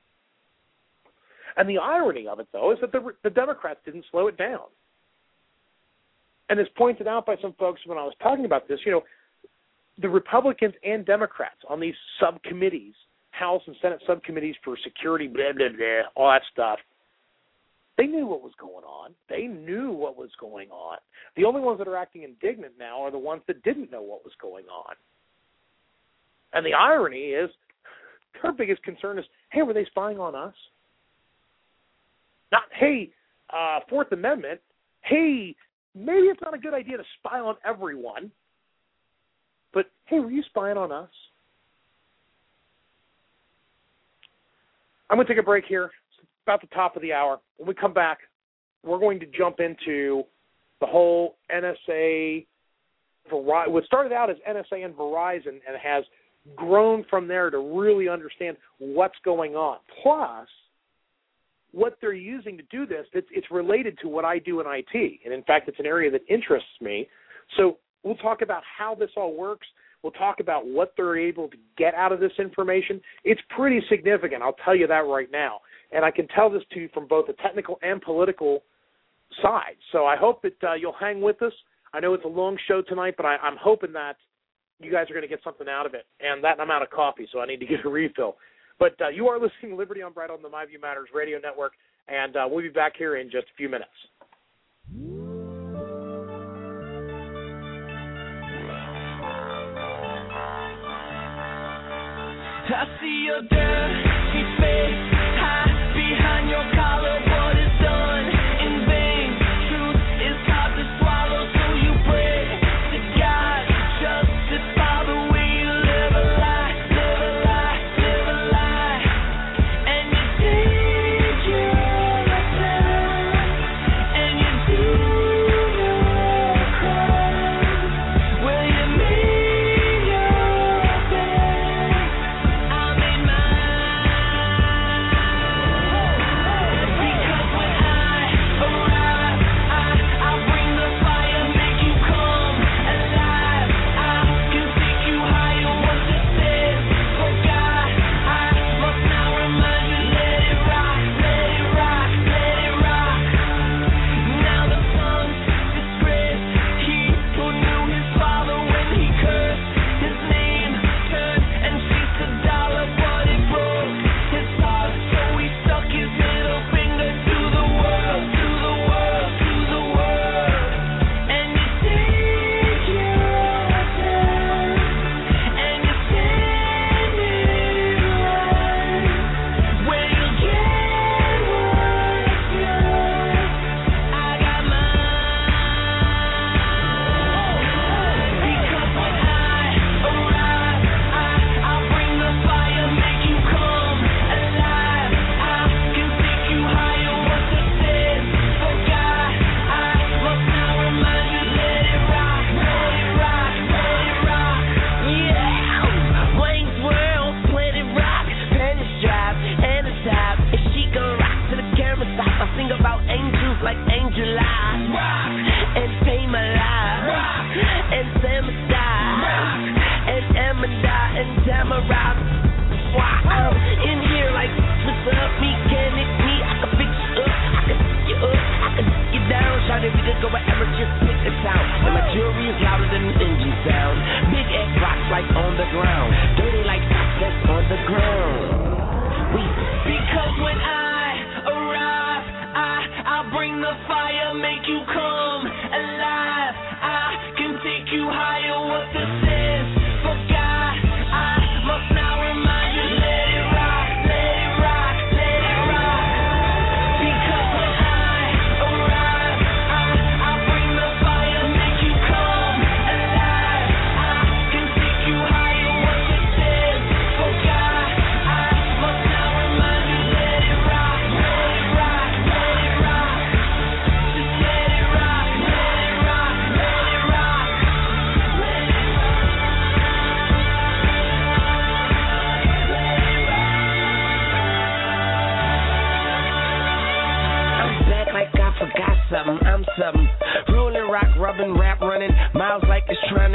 And the irony of it, though, is that the Democrats didn't slow it down. And as pointed out by some folks when I was talking about this, the Republicans and Democrats on these subcommittees, House and Senate subcommittees for security, blah, blah, blah, all that stuff, they knew what was going on. They knew what was going on. The only ones that are acting indignant now are the ones that didn't know what was going on. And the irony is, their biggest concern is, hey, were they spying on us? Not, hey, Fourth Amendment, hey, maybe it's not a good idea to spy on everyone, but, hey, were you spying on us? I'm going to take a break here. It's about the top of the hour. When we come back, we're going to jump into the whole NSA, what started out as NSA and Verizon and has grown from there to really understand what's going on. Plus, what they're using to do this, it's related to what I do in IT. And, in fact, it's an area that interests me. So we'll talk about how this all works. We'll talk about what they're able to get out of this information. It's pretty significant, I'll tell you that right now. And I can tell this to you from both the technical and political side. So I hope that you'll hang with us. I know it's a long show tonight, but I'm hoping that you guys are going to get something out of it. And that I'm out of coffee, so I need to get a refill. But you are listening to Liberty Unbridled on the My View Matters radio network, and we'll be back here in just a few minutes. I see your dirty face high behind your collar. What is done in vain? Truth is hard to swallow, so you pray to God. Justify the way you live a lie, live a lie, live a lie. And you think you're a sinner, and you do your crime. Well, you mean you're a bad. I'm in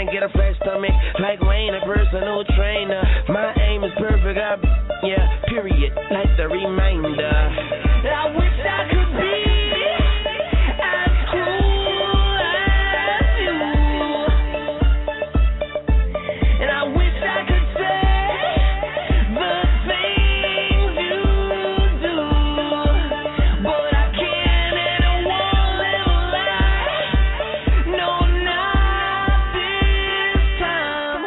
and get a fresh stomach. Like Wayne, a personal trainer. My aim is perfect, period, like the reminder. I wish I could be as cool as you, and I wish I could say the things you do, but I can't and I won't live a lie. No, not this time.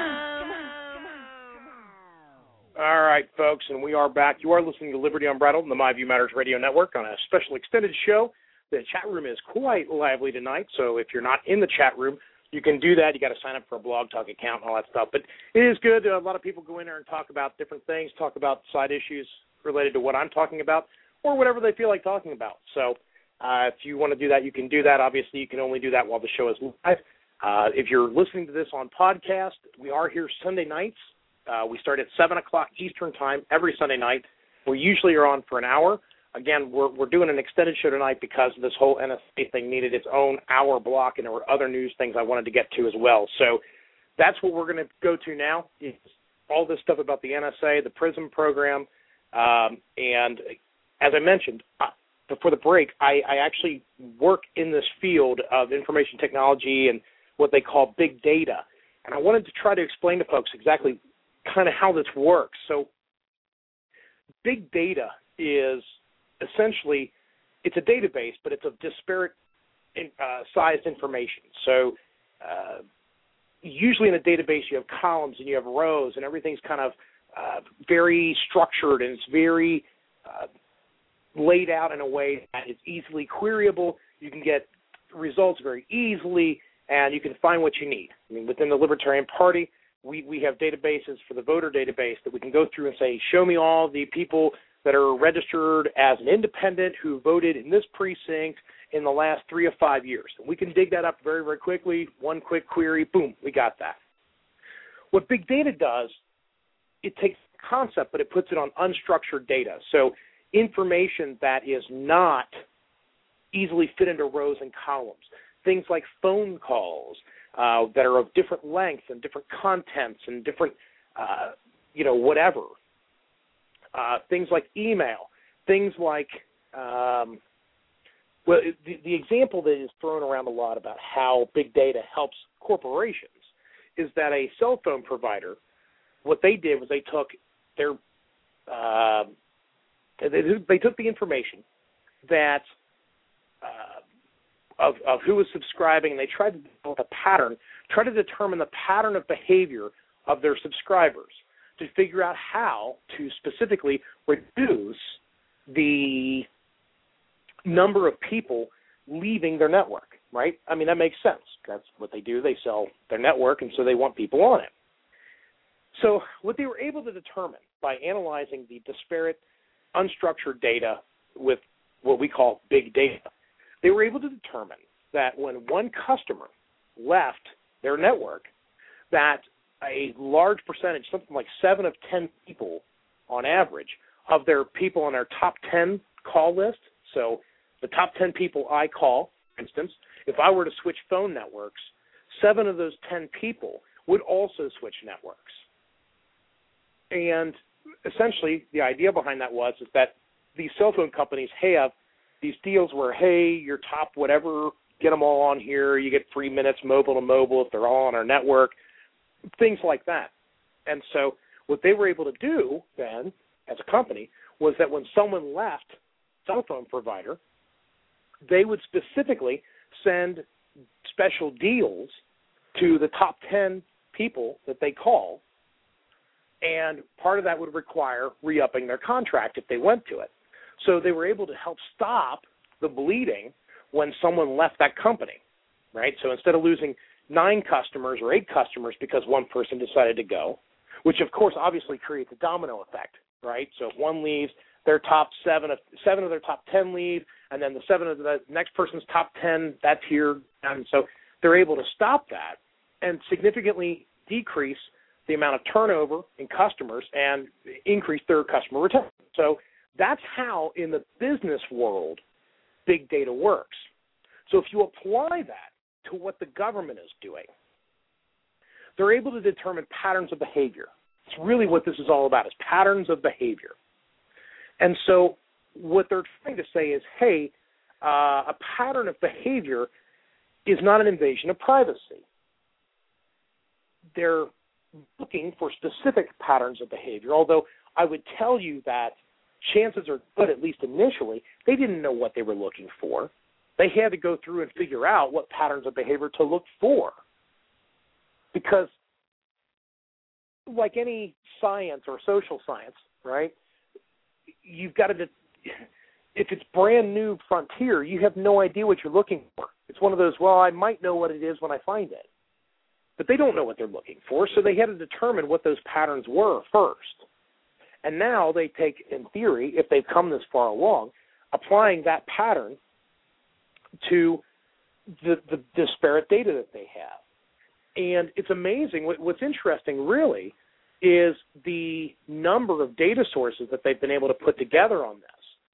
All right, folks, and we are back. You are listening to Liberty Unbridled on the My View Matters Radio Network on a special extended show. The chat room is quite lively tonight, so if you're not in the chat room, you can do that. You got to sign up for a Blog Talk account and all that stuff. But it is good. A lot of people go in there and talk about different things, talk about side issues related to what I'm talking about, or whatever they feel like talking about. So if you want to do that, you can do that. Obviously, you can only do that while the show is live. If you're listening to this on podcast, we are here Sunday nights. We start at 7 o'clock Eastern Time every Sunday night. We usually are on for an hour. Again, we're doing an extended show tonight because this whole NSA thing needed its own hour block, and there were other news things I wanted to get to as well. So that's what we're going to go to now, is all this stuff about the NSA, the PRISM program. And as I mentioned before the break, I actually work in this field of information technology and what they call big data. And I wanted to try to explain to folks exactly kind of how this works. So big data is essentially, it's a database, but it's of disparate sized information. So usually in a database you have columns and you have rows, and everything's kind of very structured, and it's very laid out in a way that is easily queryable. You can get results very easily, and you can find what you need. I mean, within the Libertarian Party, we have databases for the voter database that we can go through and say, show me all the people that are registered as an independent who voted in this precinct in the last 3 or 5 years. And we can dig that up very, very quickly. One quick query, boom, we got that. What big data does, it takes a concept, but it puts it on unstructured data. So information that is not easily fit into rows and columns. Things like phone calls that are of different lengths and different contents and different, whatever. Things like email, things like, the example that is thrown around a lot about how big data helps corporations is that a cell phone provider, what they did was they took their, they took the information that of who was subscribing, and they tried to develop a pattern, try to determine the pattern of behavior of their subscribers to figure out how to specifically reduce the number of people leaving their network, right? I mean, that makes sense. That's what they do. They sell their network, and so they want people on it. So what they were able to determine by analyzing the disparate, unstructured data with what we call big data, they were able to determine that when one customer left their network, that a large percentage, something like 7 of 10 people on average, of their people on their top 10 call list, so the top 10 people I call, for instance, if I were to switch phone networks, 7 of those 10 people would also switch networks. And essentially the idea behind that is that these cell phone companies have these deals where, hey, your top whatever, get them all on here, you get 3 minutes mobile to mobile if they're all on our network, things like that. And so what they were able to do then as a company was that when someone left cell phone provider, they would specifically send special deals to the top 10 people that they call, and part of that would require re-upping their contract if they went to it. So they were able to help stop the bleeding when someone left that company, right? So instead of losing 9 customers or 8 customers because one person decided to go, which of course obviously creates a domino effect, right? So if one leaves, their top 7 of their top 10 leave, and then the 7 of the next person's top 10, that's here. And so they're able to stop that and significantly decrease the amount of turnover in customers and increase their customer retention. So that's how, in the business world, big data works. So if you apply that to what the government is doing, they're able to determine patterns of behavior. It's really what this is all about, is patterns of behavior. And so what they're trying to say is, hey, a pattern of behavior is not an invasion of privacy. They're looking for specific patterns of behavior, although I would tell you that chances are good, at least initially, they didn't know what they were looking for. They had to go through and figure out what patterns of behavior to look for. Because like any science or social science, right, you've got to, if it's brand new frontier, you have no idea what you're looking for. It's one of those, well, I might know what it is when I find it. But they don't know what they're looking for, so they had to determine what those patterns were first. And now they take, in theory, if they've come this far along, applying that pattern to the disparate data that they have. And it's amazing. What's interesting, really, is the number of data sources that they've been able to put together on this.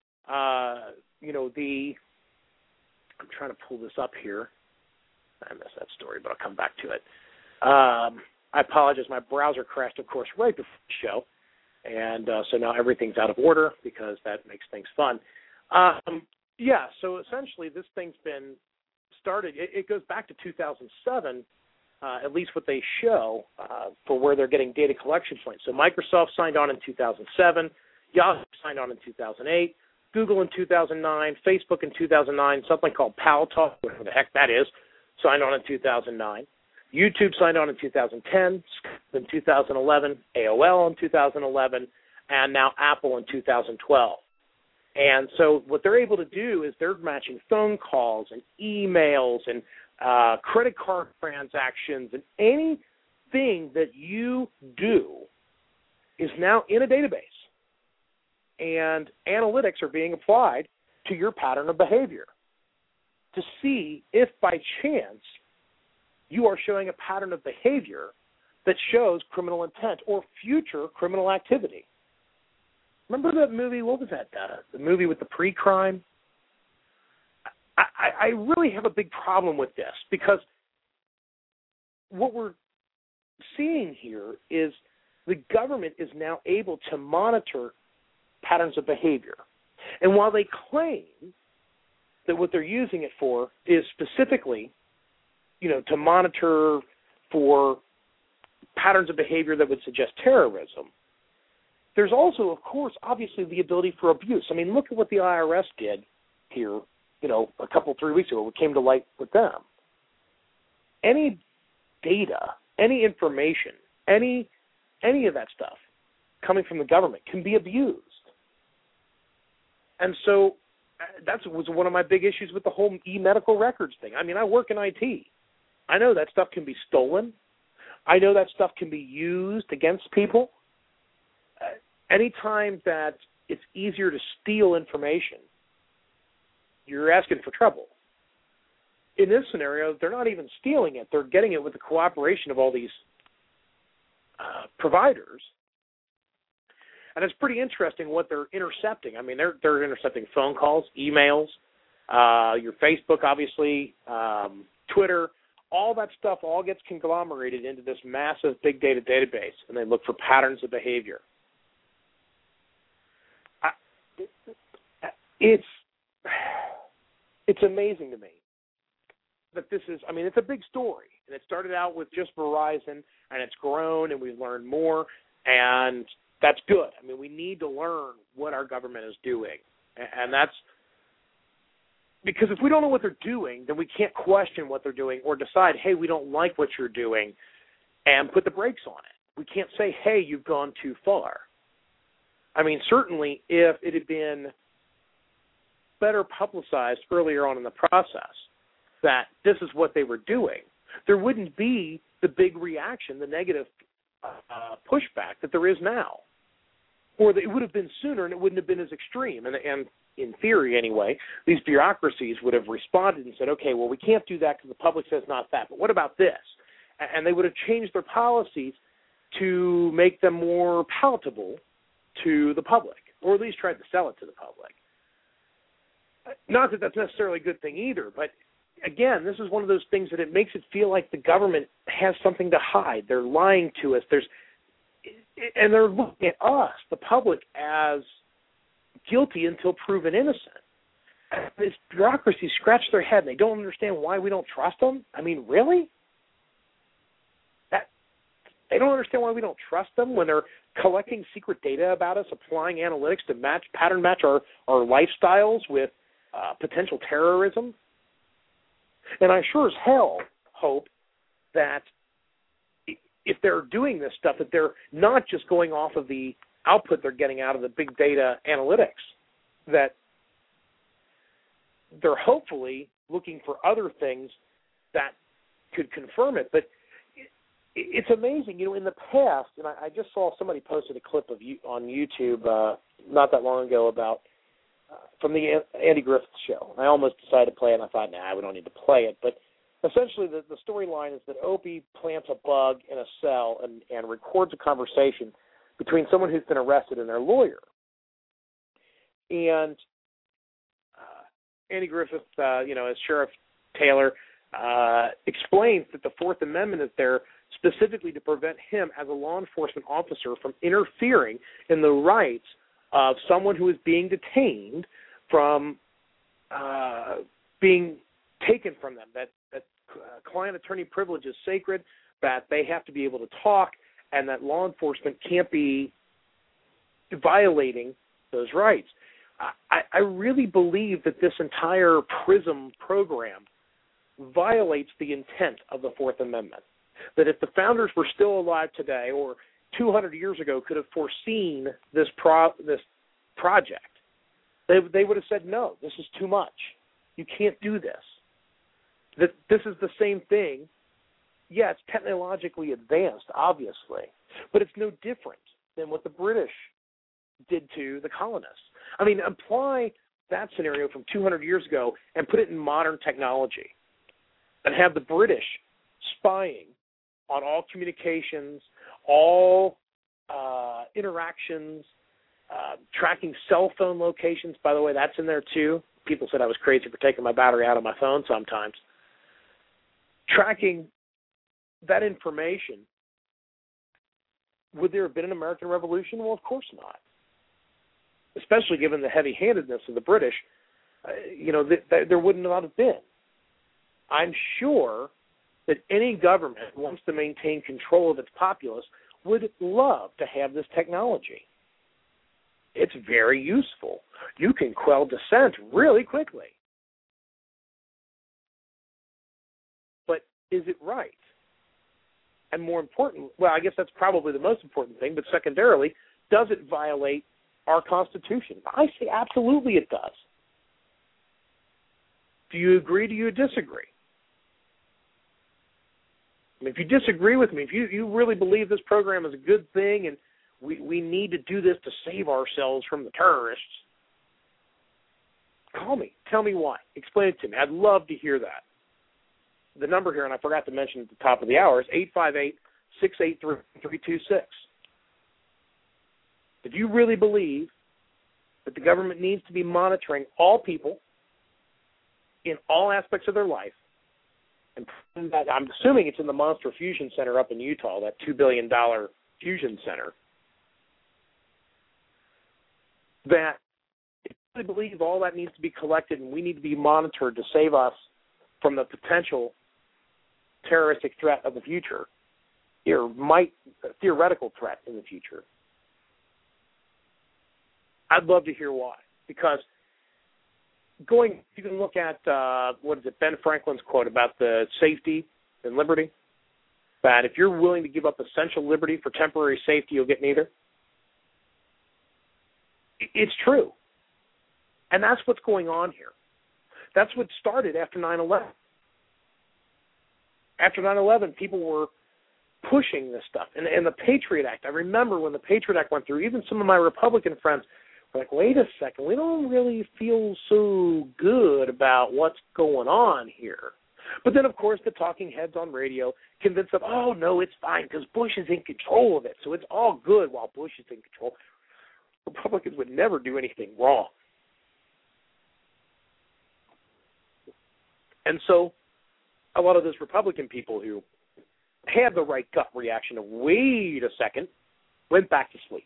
I'm trying to pull this up here. I missed that story, but I'll come back to it. I apologize. My browser crashed, of course, right before the show. And so now everything's out of order because that makes things fun. So essentially this thing's been started. It goes back to 2007, at least what they show for where they're getting data collection points. So Microsoft signed on in 2007, Yahoo signed on in 2008, Google in 2009, Facebook in 2009, something called Paltalk, whatever the heck that is, signed on in 2009. YouTube signed on in 2010, Skype in 2011, AOL in 2011, and now Apple in 2012. And so what they're able to do is they're matching phone calls and emails and credit card transactions, and anything that you do is now in a database. And analytics are being applied to your pattern of behavior to see if by chance you are showing a pattern of behavior that shows criminal intent or future criminal activity. Remember that movie? What was that? The movie with the pre-crime? I really have a big problem with this because what we're seeing here is the government is now able to monitor patterns of behavior. And while they claim that what they're using it for is specifically, to monitor for patterns of behavior that would suggest terrorism, there's also, of course, obviously the ability for abuse. I mean, look at what the IRS did here, 3 weeks ago. It came to light with them. Any data, any information, any of that stuff coming from the government can be abused. And so that was one of my big issues with the whole e-medical records thing. I mean, I work in IT. I know that stuff can be stolen. I know that stuff can be used against people. Anytime that it's easier to steal information, you're asking for trouble. In this scenario, they're not even stealing it. They're getting it with the cooperation of all these providers. And it's pretty interesting what they're intercepting. I mean, they're intercepting phone calls, emails, your Facebook, obviously, Twitter. All that stuff all gets conglomerated into this massive big data database, and they look for patterns of behavior. It's amazing to me that this is, it's a big story. And it started out with just Verizon, and it's grown, and we've learned more, and that's good. I mean, we need to learn what our government is doing. And that's because if we don't know what they're doing, then we can't question what they're doing or decide, hey, we don't like what you're doing, and put the brakes on it. We can't say, hey, you've gone too far. I mean, certainly if it had been better publicized earlier on in the process that this is what they were doing, there wouldn't be the big reaction, the negative pushback that there is now. Or it would have been sooner and it wouldn't have been as extreme. And in theory, anyway, these bureaucracies would have responded and said, okay, well, we can't do that because the public says not that, but what about this? And they would have changed their policies to make them more palatable to the public, or at least tried to sell it to the public. Not that that's necessarily a good thing either, but again, this is one of those things that it makes it feel like the government has something to hide. They're lying to us. And they're looking at us, the public, as guilty until proven innocent. And this bureaucracy scratch their head, and they don't understand why we don't trust them. I mean, really? They don't understand why we don't trust them when they're collecting secret data about us, applying analytics to pattern match our lifestyles with potential terrorism. And I sure as hell hope that if they're doing this stuff, that they're not just going off of the output they're getting out of the big data analytics, that they're hopefully looking for other things that could confirm it. But it's amazing, in the past, and I just saw somebody posted a clip of on YouTube not that long ago about from the Andy Griffith Show. I almost decided to play it, and I thought, we don't need to play it. But essentially the storyline is that Opie plants a bug in a cell and records a conversation between someone who's been arrested and their lawyer. And Andy Griffith, as Sheriff Taylor, explains that the Fourth Amendment is there specifically to prevent him as a law enforcement officer from interfering in the rights of someone who is being detained from being taken from them, that client-attorney privilege is sacred, that they have to be able to talk, and that law enforcement can't be violating those rights. I really believe that this entire PRISM program violates the intent of the Fourth Amendment. That if the founders were still alive today, or 200 years ago, could have foreseen this project, they would have said, no, this is too much. You can't do this. That this is the same thing. Yeah, it's technologically advanced, obviously, but it's no different than what the British did to the colonists. I mean, apply that scenario from 200 years ago and put it in modern technology and have the British spying on all communications, all interactions, tracking cell phone locations. By the way, that's in there too. People said I was crazy for taking my battery out of my phone sometimes. Tracking that information. Would there have been an American Revolution? Well, of course not. Especially given the heavy-handedness of the British, there would not have been. I'm sure that any government who wants to maintain control of its populace would love to have this technology. It's very useful. You can quell dissent really quickly. But is it right? And more important, well, I guess that's probably the most important thing, but secondarily, does it violate our Constitution? I say absolutely it does. Do you agree? Do you disagree? I mean, if you disagree with me, if you really believe this program is a good thing and we need to do this to save ourselves from the terrorists, call me. Tell me why. Explain it to me. I'd love to hear that. The number here, and I forgot to mention at the top of the hour, is 858-683-326. If you really believe that the government needs to be monitoring all people in all aspects of their life, and I'm assuming it's in the Monster Fusion Center up in Utah, that $2 billion fusion center, that if you really believe all that needs to be collected and we need to be monitored to save us from the potential terroristic threat of the future, or theoretical threat in the future, I'd love to hear why. Because you can look at, Ben Franklin's quote about the safety and liberty, that if you're willing to give up essential liberty for temporary safety, you'll get neither. It's true. And that's what's going on here. That's what started after 9/11. After 9/11, people were pushing this stuff. And the Patriot Act, I remember when the Patriot Act went through, even some of my Republican friends were like, wait a second, we don't really feel so good about what's going on here. But then, of course, the talking heads on radio convinced them, oh, no, it's fine because Bush is in control of it, so it's all good while Bush is in control. Republicans would never do anything wrong. And so a lot of those Republican people who had the right gut reaction of, wait a second, went back to sleep.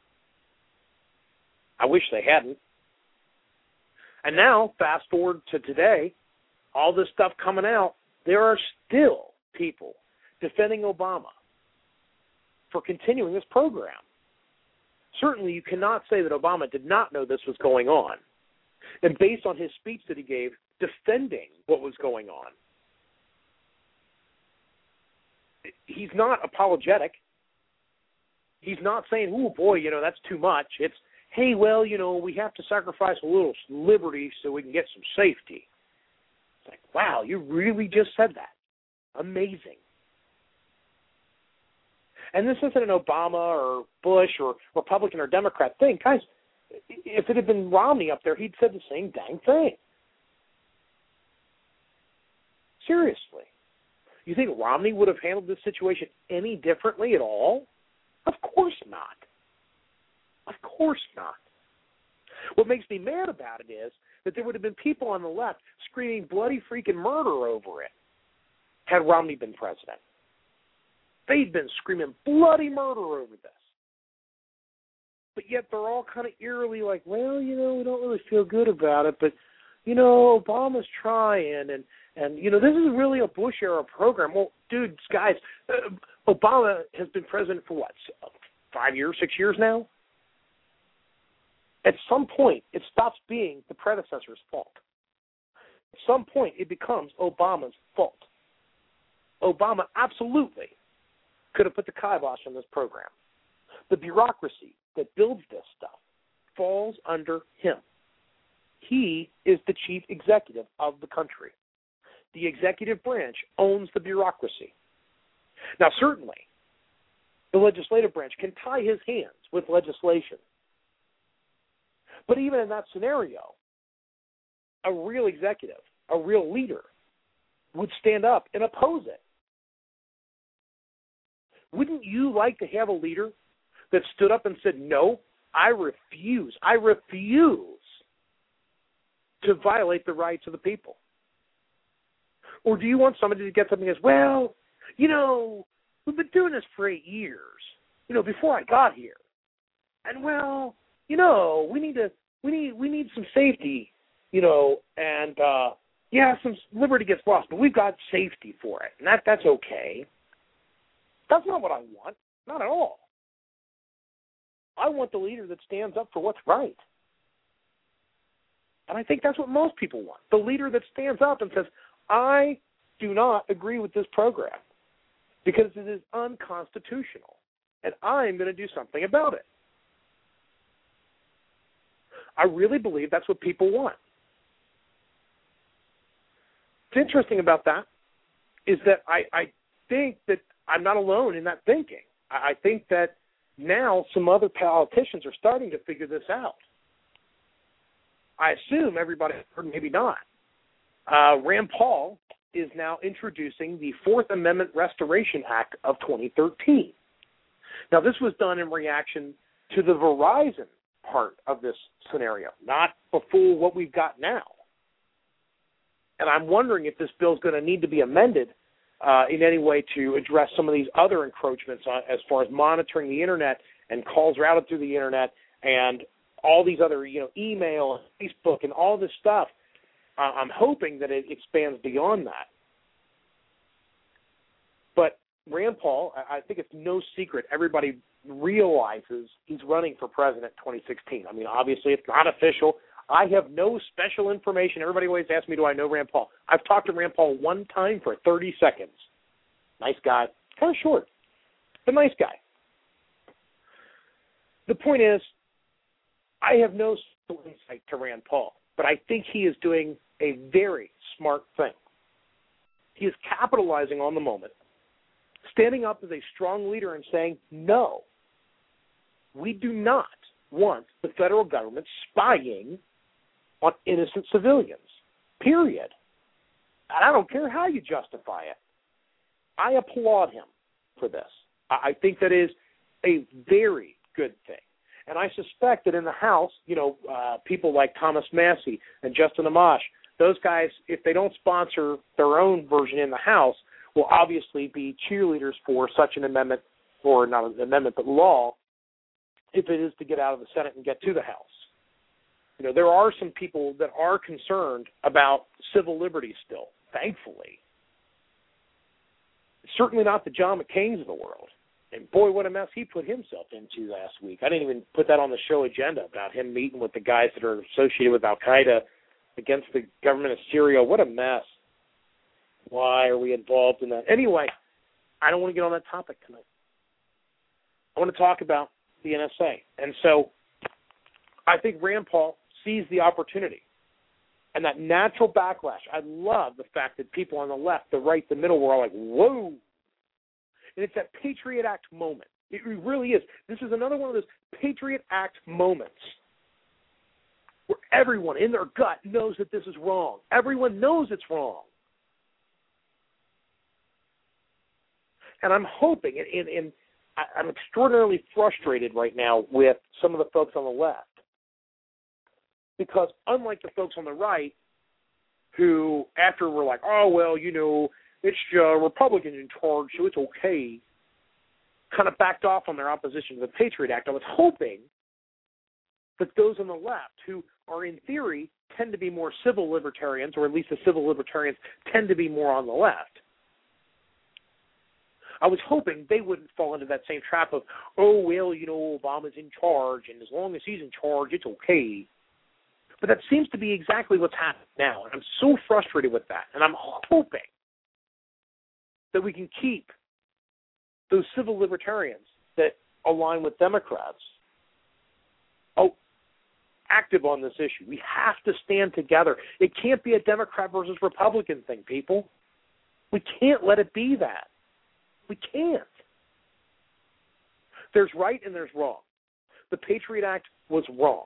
I wish they hadn't. And now, fast forward to today, all this stuff coming out, there are still people defending Obama for continuing this program. Certainly, you cannot say that Obama did not know this was going on. And based on his speech that he gave defending what was going on, he's not apologetic. He's not saying, oh, boy, that's too much. It's, hey, well, we have to sacrifice a little liberty so we can get some safety. It's like, wow, you really just said that. Amazing. And this isn't an Obama or Bush or Republican or Democrat thing. Guys, if it had been Romney up there, he'd said the same dang thing. Seriously. You think Romney would have handled this situation any differently at all? Of course not. Of course not. What makes me mad about it is that there would have been people on the left screaming bloody freaking murder over it had Romney been president. They'd been screaming bloody murder over this. But yet they're all kind of eerily like, well, we don't really feel good about it, but, Obama's trying, and this is really a Bush-era program. Well, dudes, guys, Obama has been president for what, 5 years, 6 years now? At some point, it stops being the predecessor's fault. At some point, it becomes Obama's fault. Obama absolutely could have put the kibosh on this program. The bureaucracy that builds this stuff falls under him. He is the chief executive of the country. The executive branch owns the bureaucracy. Now, certainly, the legislative branch can tie his hands with legislation. But even in that scenario, a real executive, a real leader, would stand up and oppose it. Wouldn't you like to have a leader that stood up and said, no, I refuse to violate the rights of the people? Or do you want somebody to get something as, well, we've been doing this for 8 years, before I got here. And, well, we need some safety, and, some liberty gets lost, but we've got safety for it, and that's okay. That's not what I want, not at all. I want the leader that stands up for what's right. And I think that's what most people want, the leader that stands up and says, I do not agree with this program because it is unconstitutional, and I'm going to do something about it. I really believe that's what people want. What's interesting about that is that I think that I'm not alone in that thinking. I think that now some other politicians are starting to figure this out. I assume everybody heard, maybe not. Rand Paul is now introducing the Fourth Amendment Restoration Act of 2013. Now, this was done in reaction to the Verizon part of this scenario, not before what we've got now. And I'm wondering if this bill is going to need to be amended in any way to address some of these other encroachments as far as monitoring the Internet and calls routed through the Internet and all these other, email and Facebook and all this stuff. I'm hoping that it expands beyond that. But Rand Paul, I think it's no secret, everybody realizes he's running for president in 2016. I mean, obviously it's not official. I have no special information. Everybody always asks me, do I know Rand Paul? I've talked to Rand Paul one time for 30 seconds. Nice guy. Kind of short, but nice guy. The point is, I have no special insight to Rand Paul, but I think he is doing a very smart thing. He is capitalizing on the moment, standing up as a strong leader and saying, no, we do not want the federal government spying on innocent civilians, period. And I don't care how you justify it. I applaud him for this. I think that is a very good thing. And I suspect that in the House, people like Thomas Massie and Justin Amash, those guys, if they don't sponsor their own version in the House, will obviously be cheerleaders for such an amendment, or not an amendment, but law, if it is to get out of the Senate and get to the House. You know, there are some people that are concerned about civil liberties still, thankfully. Certainly not the John McCains of the world. And boy, what a mess he put himself into last week. I didn't even put that on the show agenda about him meeting with the guys that are associated with Al-Qaeda against the government of Syria. What a mess. Why are we involved in that? Anyway, I don't want to get on that topic tonight. I want to talk about the NSA. And so I think Rand Paul sees the opportunity. And that natural backlash, I love the fact that people on the left, the right, the middle were all like, whoa. And it's that Patriot Act moment. It really is. This is another one of those Patriot Act moments where everyone in their gut knows that this is wrong. Everyone knows it's wrong. And I'm hoping, and I'm extraordinarily frustrated right now with some of the folks on the left, because unlike the folks on the right who, after were like, oh, well, you know, it's Republicans in charge, so it's okay, kind of backed off on their opposition to the Patriot Act. I was hoping that those on the left who are, in theory, tend to be more civil libertarians, or at least the civil libertarians tend to be more on the left, I was hoping they wouldn't fall into that same trap of, oh, well, you know, Obama's in charge, and as long as he's in charge, it's okay. But that seems to be exactly what's happening now, and I'm so frustrated with that. And I'm hoping that we can keep those civil libertarians that align with Democrats active on this issue. We have to stand together. It can't be a Democrat versus Republican thing, people. We can't let it be that. We can't. There's right and there's wrong. The Patriot Act was wrong.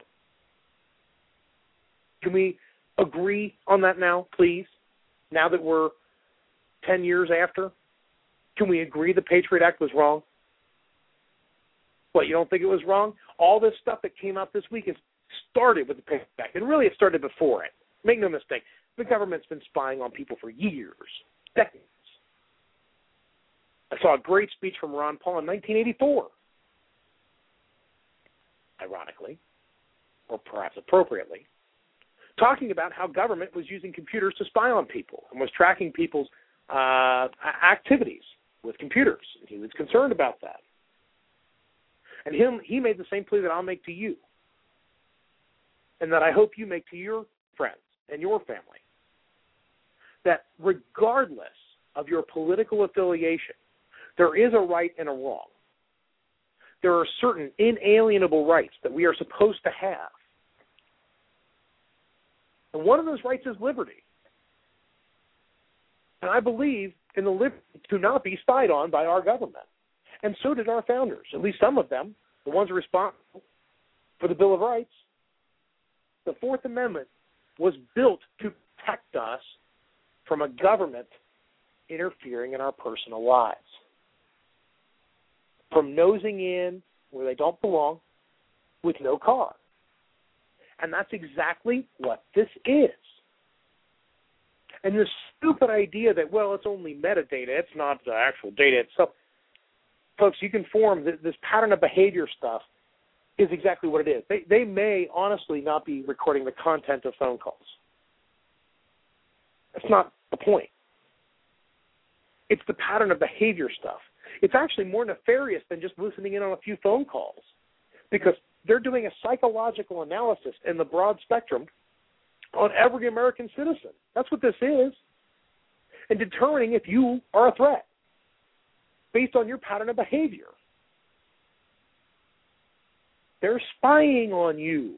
Can we agree on that now, please? Now that we're 10 years after? Can we agree the Patriot Act was wrong? What, you don't think it was wrong? All this stuff that came out this week has started with the Patriot Act, and really it started before it. Make no mistake, the government's been spying on people for years, decades. I saw a great speech from Ron Paul in 1984, ironically, or perhaps appropriately, talking about how government was using computers to spy on people and was tracking people's activities with computers. He was concerned about that. And he made the same plea that I'll make to you, and that I hope you make to your friends and your family, that regardless of your political affiliation, there is a right and a wrong. There are certain inalienable rights that we are supposed to have. And one of those rights is liberty. And I believe in the liberty to not be spied on by our government. And so did our founders, at least some of them, the ones responsible for the Bill of Rights. The Fourth Amendment was built to protect us from a government interfering in our personal lives, from nosing in where they don't belong with no cause. And that's exactly what this is. And this stupid idea that, well, it's only metadata, it's not the actual data itself. Folks, you can form this pattern of behavior stuff is exactly what it is. They may honestly not be recording the content of phone calls. That's not the point. It's the pattern of behavior stuff. It's actually more nefarious than just listening in on a few phone calls, because they're doing a psychological analysis in the broad spectrum on every American citizen. That's what this is. And determining if you are a threat based on your pattern of behavior. They're spying on you.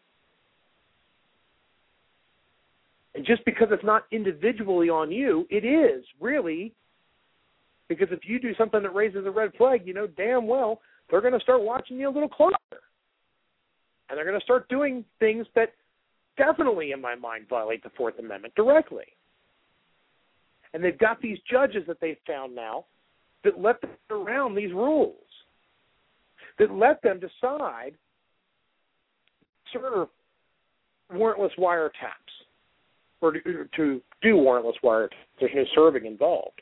And just because it's not individually on you, it is really, because if you do something that raises a red flag, you know damn well they're going to start watching you a little closer. And they're going to start doing things that definitely, in my mind, violate the Fourth Amendment directly. And they've got these judges that they've found now that let them get around these rules, that let them decide sort of warrantless wiretaps. or to do warrantless wiretap. There's no serving involved.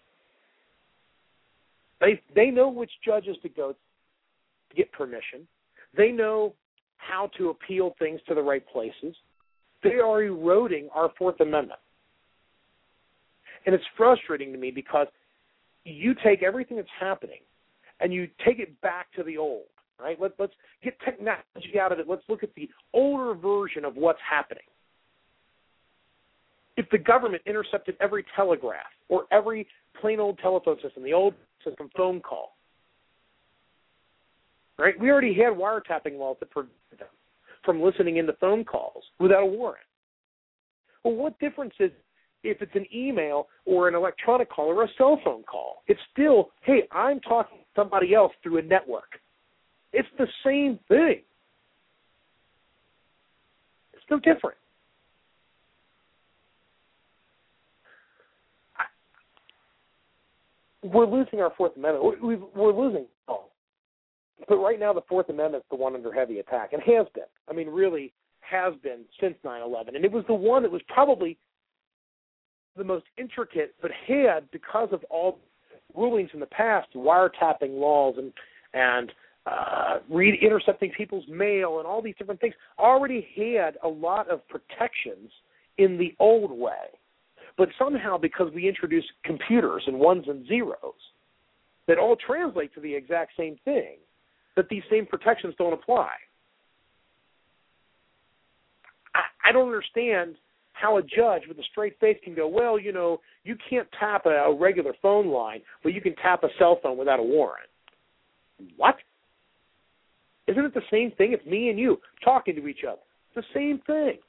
They know which judges to go to get permission. They know how to appeal things to the right places. They are eroding our Fourth Amendment. And it's frustrating to me because you take everything that's happening and you take it back to the old, right? Let's get technology out of it. Let's look at the older version of what's happening. If the government intercepted every telegraph or every plain old telephone system, the old system phone call, right? We already had wiretapping laws that prevented them from listening into phone calls without a warrant. Well, what difference is if it's an email or an electronic call or a cell phone call? It's still, hey, I'm talking to somebody else through a network. It's the same thing. It's no different. We're losing our Fourth Amendment. We're losing all. But right now the Fourth Amendment is the one under heavy attack, and has been. I mean, really has been since 9/11. And it was the one that was probably the most intricate, but had, because of all rulings in the past, wiretapping laws and intercepting people's mail and all these different things, already had a lot of protections in the old way. But somehow, because we introduced computers and ones and zeros that all translate to the exact same thing, that these same protections don't apply. I don't understand how a judge with a straight face can go, well, you know, you can't tap a regular phone line, but you can tap a cell phone without a warrant. What? Isn't it the same thing? It's me and you talking to each other. It's the same thing.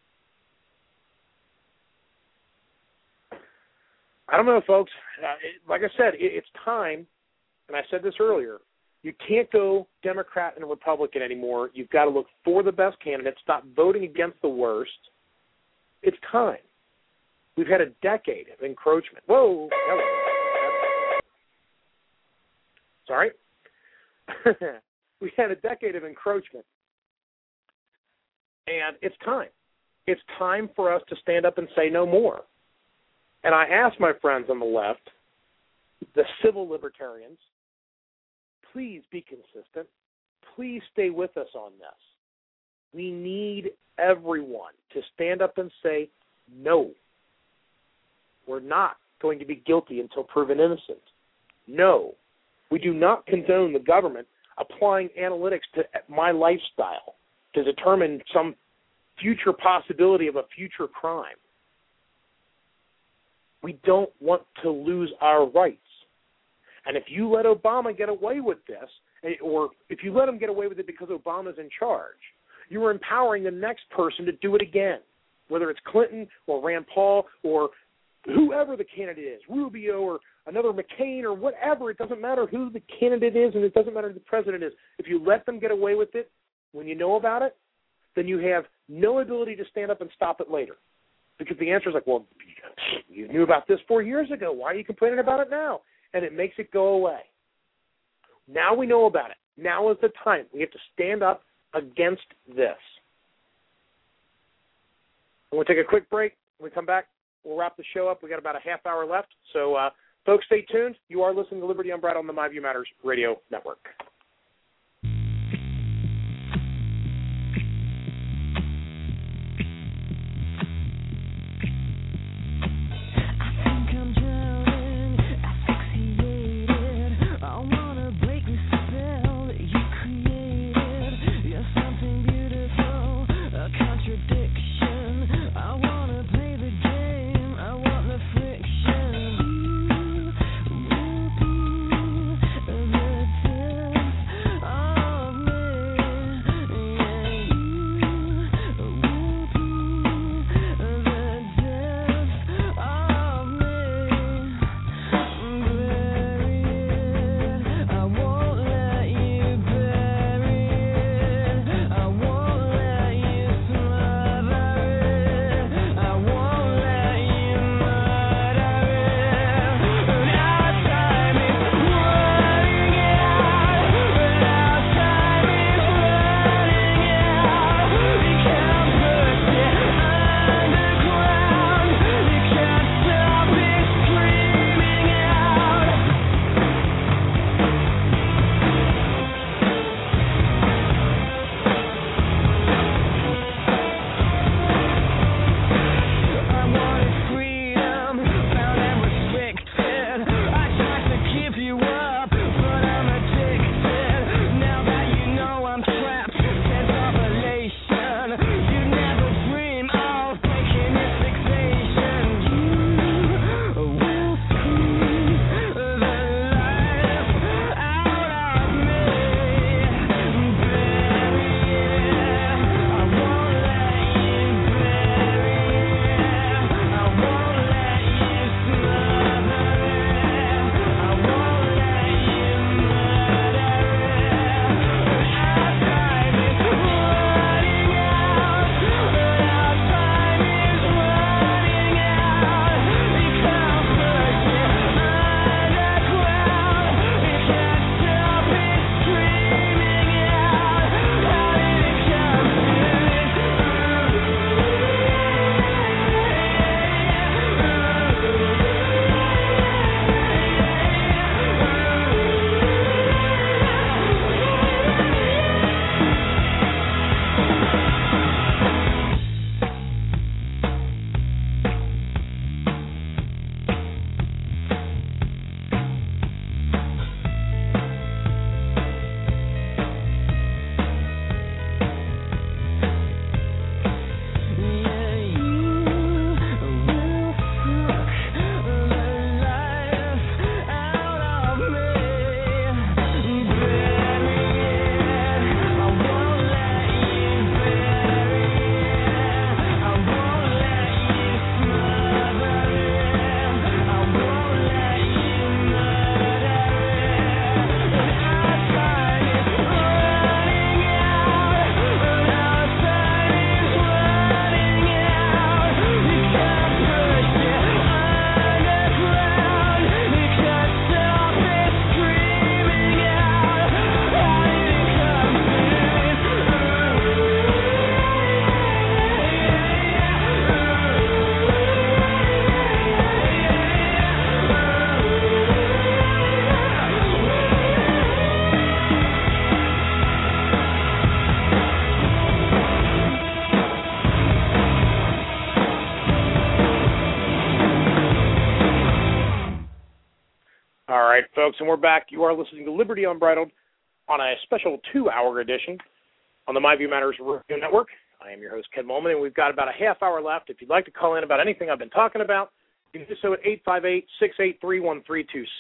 I don't know, folks. Like I said, it's time, and I said this earlier, you can't go Democrat and Republican anymore. You've got to look for the best candidate. Stop voting against the worst. It's time. We've had a decade of encroachment. Whoa. Sorry. We've had a decade of encroachment. And it's time. It's time for us to stand up and say no more. And I ask my friends on the left, the civil libertarians, please be consistent. Please stay with us on this. We need everyone to stand up and say, no, we're not going to be guilty until proven innocent. No, we do not condone the government applying analytics to my lifestyle to determine some future possibility of a future crime. We don't want to lose our rights. And if you let Obama get away with this, or if you let him get away with it because Obama's in charge, you are empowering the next person to do it again, whether it's Clinton or Rand Paul or whoever the candidate is, Rubio or another McCain or whatever. It doesn't matter who the candidate is, and it doesn't matter who the president is. If you let them get away with it when you know about it, then you have no ability to stand up and stop it later. Because the answer is like, well, you knew about this 4 years ago. Why are you complaining about it now? And it makes it go away. Now we know about it. Now is the time. We have to stand up against this. We'll take a quick break. When we come back, we'll wrap the show up. We got about a half hour left. So, folks, stay tuned. You are listening to Liberty Unbridled on the My View Matters Radio Network. right, folks, and we're back. You are listening to Liberty Unbridled on a special 2-hour edition on the My View Matters Radio Network. I am your host, Ken Molman, and we've got about a half hour left. If you'd like to call in about anything I've been talking about, you can do so at 858-683-1326.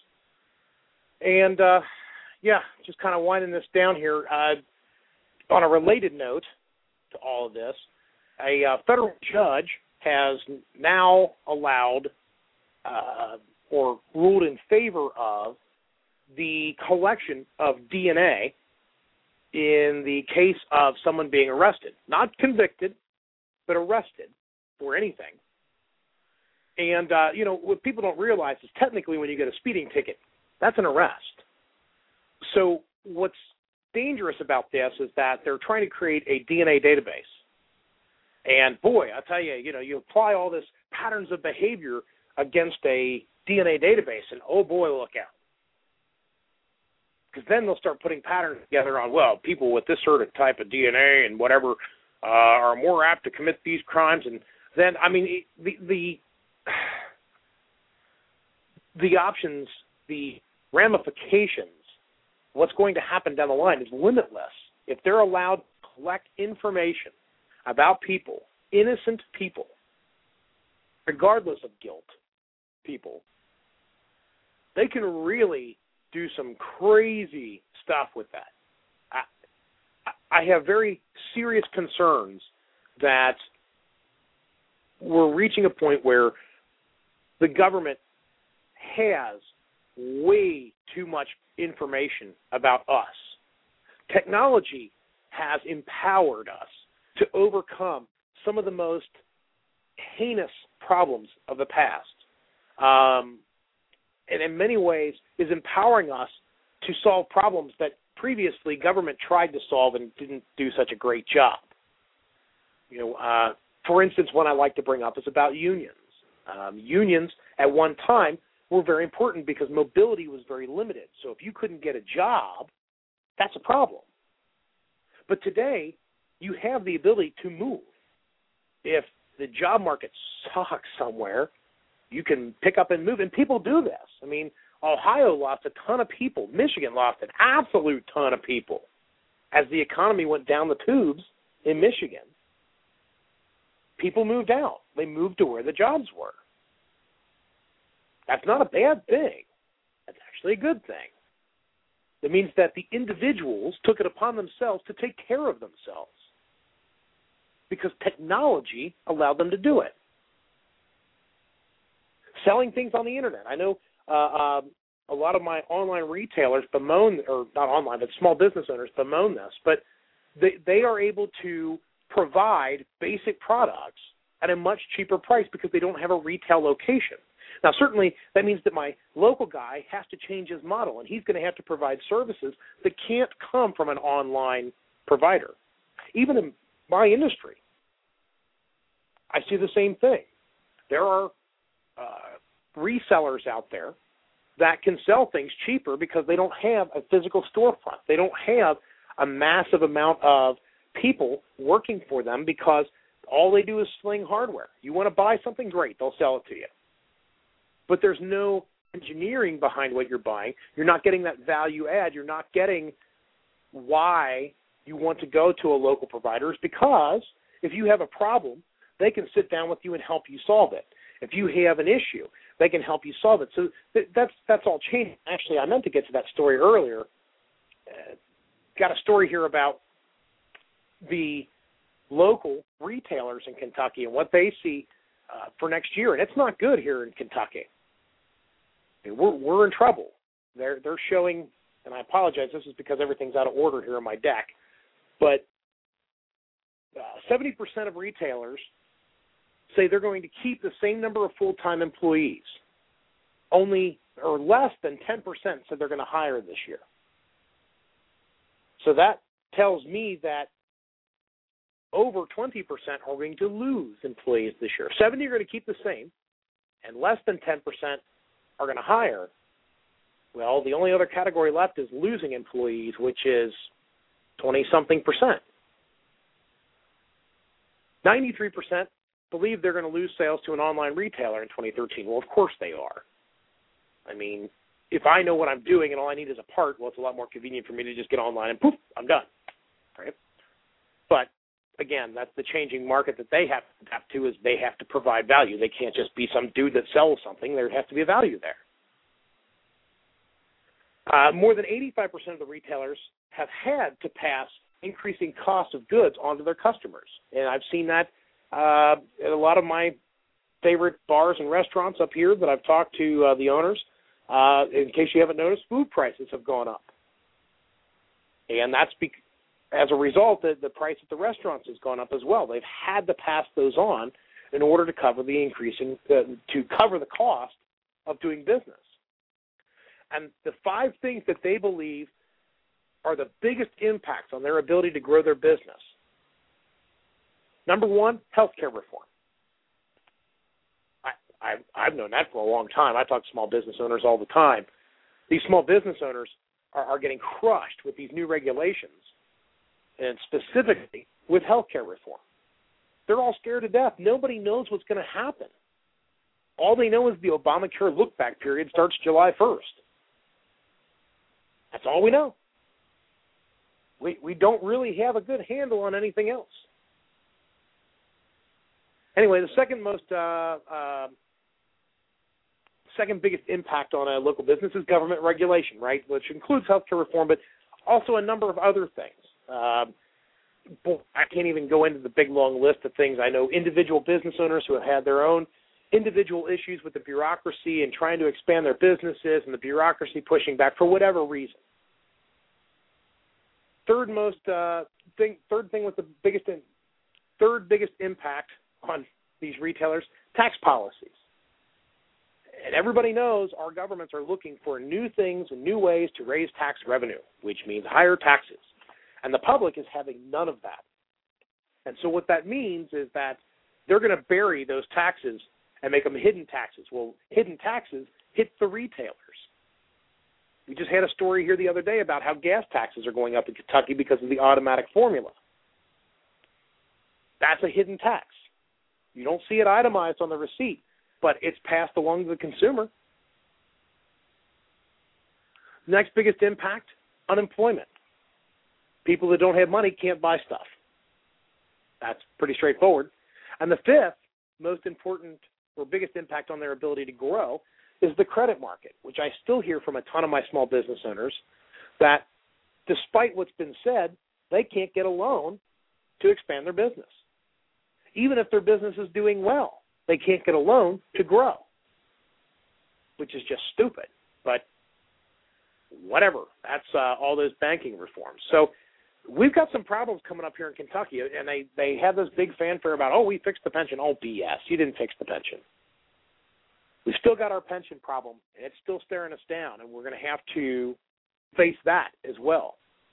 And, just kind of winding this down here. On a related note to all of this, a federal judge has now allowed or ruled in favor of the collection of DNA in the case of someone being arrested. Not convicted, but arrested for anything. And, what people don't realize is technically when you get a speeding ticket, that's an arrest. So what's dangerous about this is that they're trying to create a DNA database. And, boy, I tell you, you apply all this patterns of behavior against a DNA database, and, oh, boy, look out. Because then they'll start putting patterns together on, well, people with this sort of type of DNA and whatever are more apt to commit these crimes. And then, the options, the ramifications, what's going to happen down the line is limitless. If they're allowed to collect information about people, innocent people, regardless of guilt, people, they can really do some crazy stuff with that. I have very serious concerns that we're reaching a point where the government has way too much information about us. Technology has empowered us to overcome some of the most heinous problems of the past. And in many ways is empowering us to solve problems that previously government tried to solve and didn't do such a great job. For instance, one I like to bring up is about unions. Unions at one time were very important because mobility was very limited. So if you couldn't get a job, that's a problem. But today, you have the ability to move. If the job market sucks somewhere, you can pick up and move, and people do this. Ohio lost a ton of people. Michigan lost an absolute ton of people as the economy went down the tubes in Michigan. People moved out. They moved to where the jobs were. That's not a bad thing. That's actually a good thing. It means that the individuals took it upon themselves to take care of themselves because technology allowed them to do it. Selling things on the internet. I know a lot of my online retailers bemoan, or not online, but small business owners bemoan this, but they are able to provide basic products at a much cheaper price because they don't have a retail location. Now, certainly that means that my local guy has to change his model, and he's going to have to provide services that can't come from an online provider. Even in my industry, I see the same thing. There are resellers out there that can sell things cheaper because they don't have a physical storefront. They don't have a massive amount of people working for them because all they do is sling hardware. You want to buy something? Great, they'll sell it to you. But there's no engineering behind what you're buying. You're not getting that value add. You're not getting why you want to go to a local provider is because if you have a problem, they can sit down with you and help you solve it. If you have an issue, they can help you solve it. So that's all changing. Actually, I meant to get to that story earlier. Got a story here about the local retailers in Kentucky and what they see for next year, and it's not good here in Kentucky. We're in trouble. They're showing, and I apologize, this is because everything's out of order here on my deck, but 70% of retailers say they're going to keep the same number of full-time employees. Only, or less than 10% said they're going to hire this year. So that tells me that over 20% are going to lose employees this year. 70 are going to keep the same, and less than 10% are going to hire. Well, the only other category left is losing employees, which is 20-something percent. 93% believe they're going to lose sales to an online retailer in 2013. Well, of course they are. if I know what I'm doing and all I need is a part, well, it's a lot more convenient for me to just get online and poof, I'm done, right? But again, that's the changing market that they have to adapt to, is they have to provide value. They can't just be some dude that sells something. There has to be a value there. More than 85% of the retailers have had to pass increasing cost of goods onto their customers. And I've seen that at a lot of my favorite bars and restaurants up here that I've talked to the owners. In case you haven't noticed, food prices have gone up. And that's as a result, the price at the restaurants has gone up as well. They've had to pass those on in order to cover the increase to cover the cost of doing business. And the 5 things that they believe are the biggest impacts on their ability to grow their business. Number 1, healthcare reform. I've known that for a long time. I talk to small business owners all the time. These small business owners are getting crushed with these new regulations, and specifically with healthcare reform. They're all scared to death. Nobody knows what's going to happen. All they know is the Obamacare look-back period starts July 1st. That's all we know. We don't really have a good handle on anything else. Anyway, the second biggest impact on a local business is government regulation, right, which includes healthcare reform, but also a number of other things. I can't even go into the big, long list of things. I know individual business owners who have had their own individual issues with the bureaucracy and trying to expand their businesses, and the bureaucracy pushing back for whatever reason. Third biggest impact on these retailers, tax policies. And everybody knows our governments are looking for new things and new ways to raise tax revenue, which means higher taxes. And the public is having none of that. And so what that means is that they're going to bury those taxes and make them hidden taxes. Well, hidden taxes hit the retailers. We just had a story here the other day about how gas taxes are going up in Kentucky because of the automatic formula. That's a hidden tax. You don't see it itemized on the receipt, but it's passed along to the consumer. Next biggest impact, unemployment. People that don't have money can't buy stuff. That's pretty straightforward. And the fifth most important or biggest impact on their ability to grow is the credit market, which I still hear from a ton of my small business owners that despite what's been said, they can't get a loan to expand their business. Even if their business is doing well, they can't get a loan to grow, which is just stupid. But whatever, that's all those banking reforms. So we've got some problems coming up here in Kentucky, and they have this big fanfare about, oh, we fixed the pension. Oh, BS, you didn't fix the pension. We've still got our pension problem, and it's still staring us down, and we're going to have to face that as well.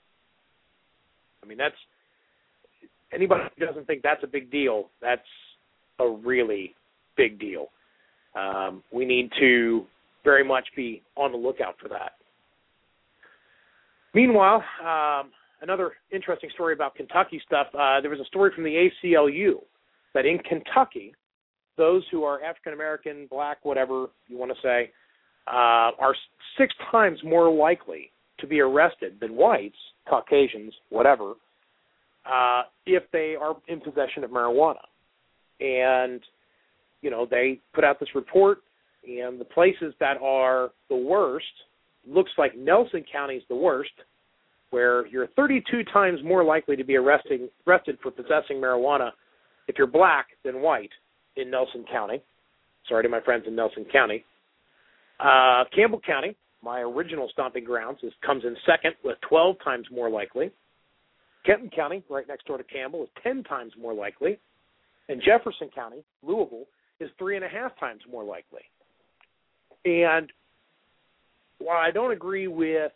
I mean, that's anybody who doesn't think that's a big deal, that's a really big deal. We need to very much be on the lookout for that. Meanwhile, another interesting story about Kentucky stuff, there was a story from the ACLU that in Kentucky, those who are African-American, black, whatever you want to say, are 6 times more likely to be arrested than whites, Caucasians, whatever, if they are in possession of marijuana. And, you know, they put out this report, and the places that are the worst, looks like Nelson County is the worst, where you're 32 times more likely to be arrested for possessing marijuana if you're black than white in Nelson County. Sorry to my friends in Nelson County. Campbell County, my original stomping grounds, comes in second with 12 times more likely. Kenton County, right next door to Campbell, is 10 times more likely. And Jefferson County, Louisville, is 3.5 times more likely. And while I don't agree with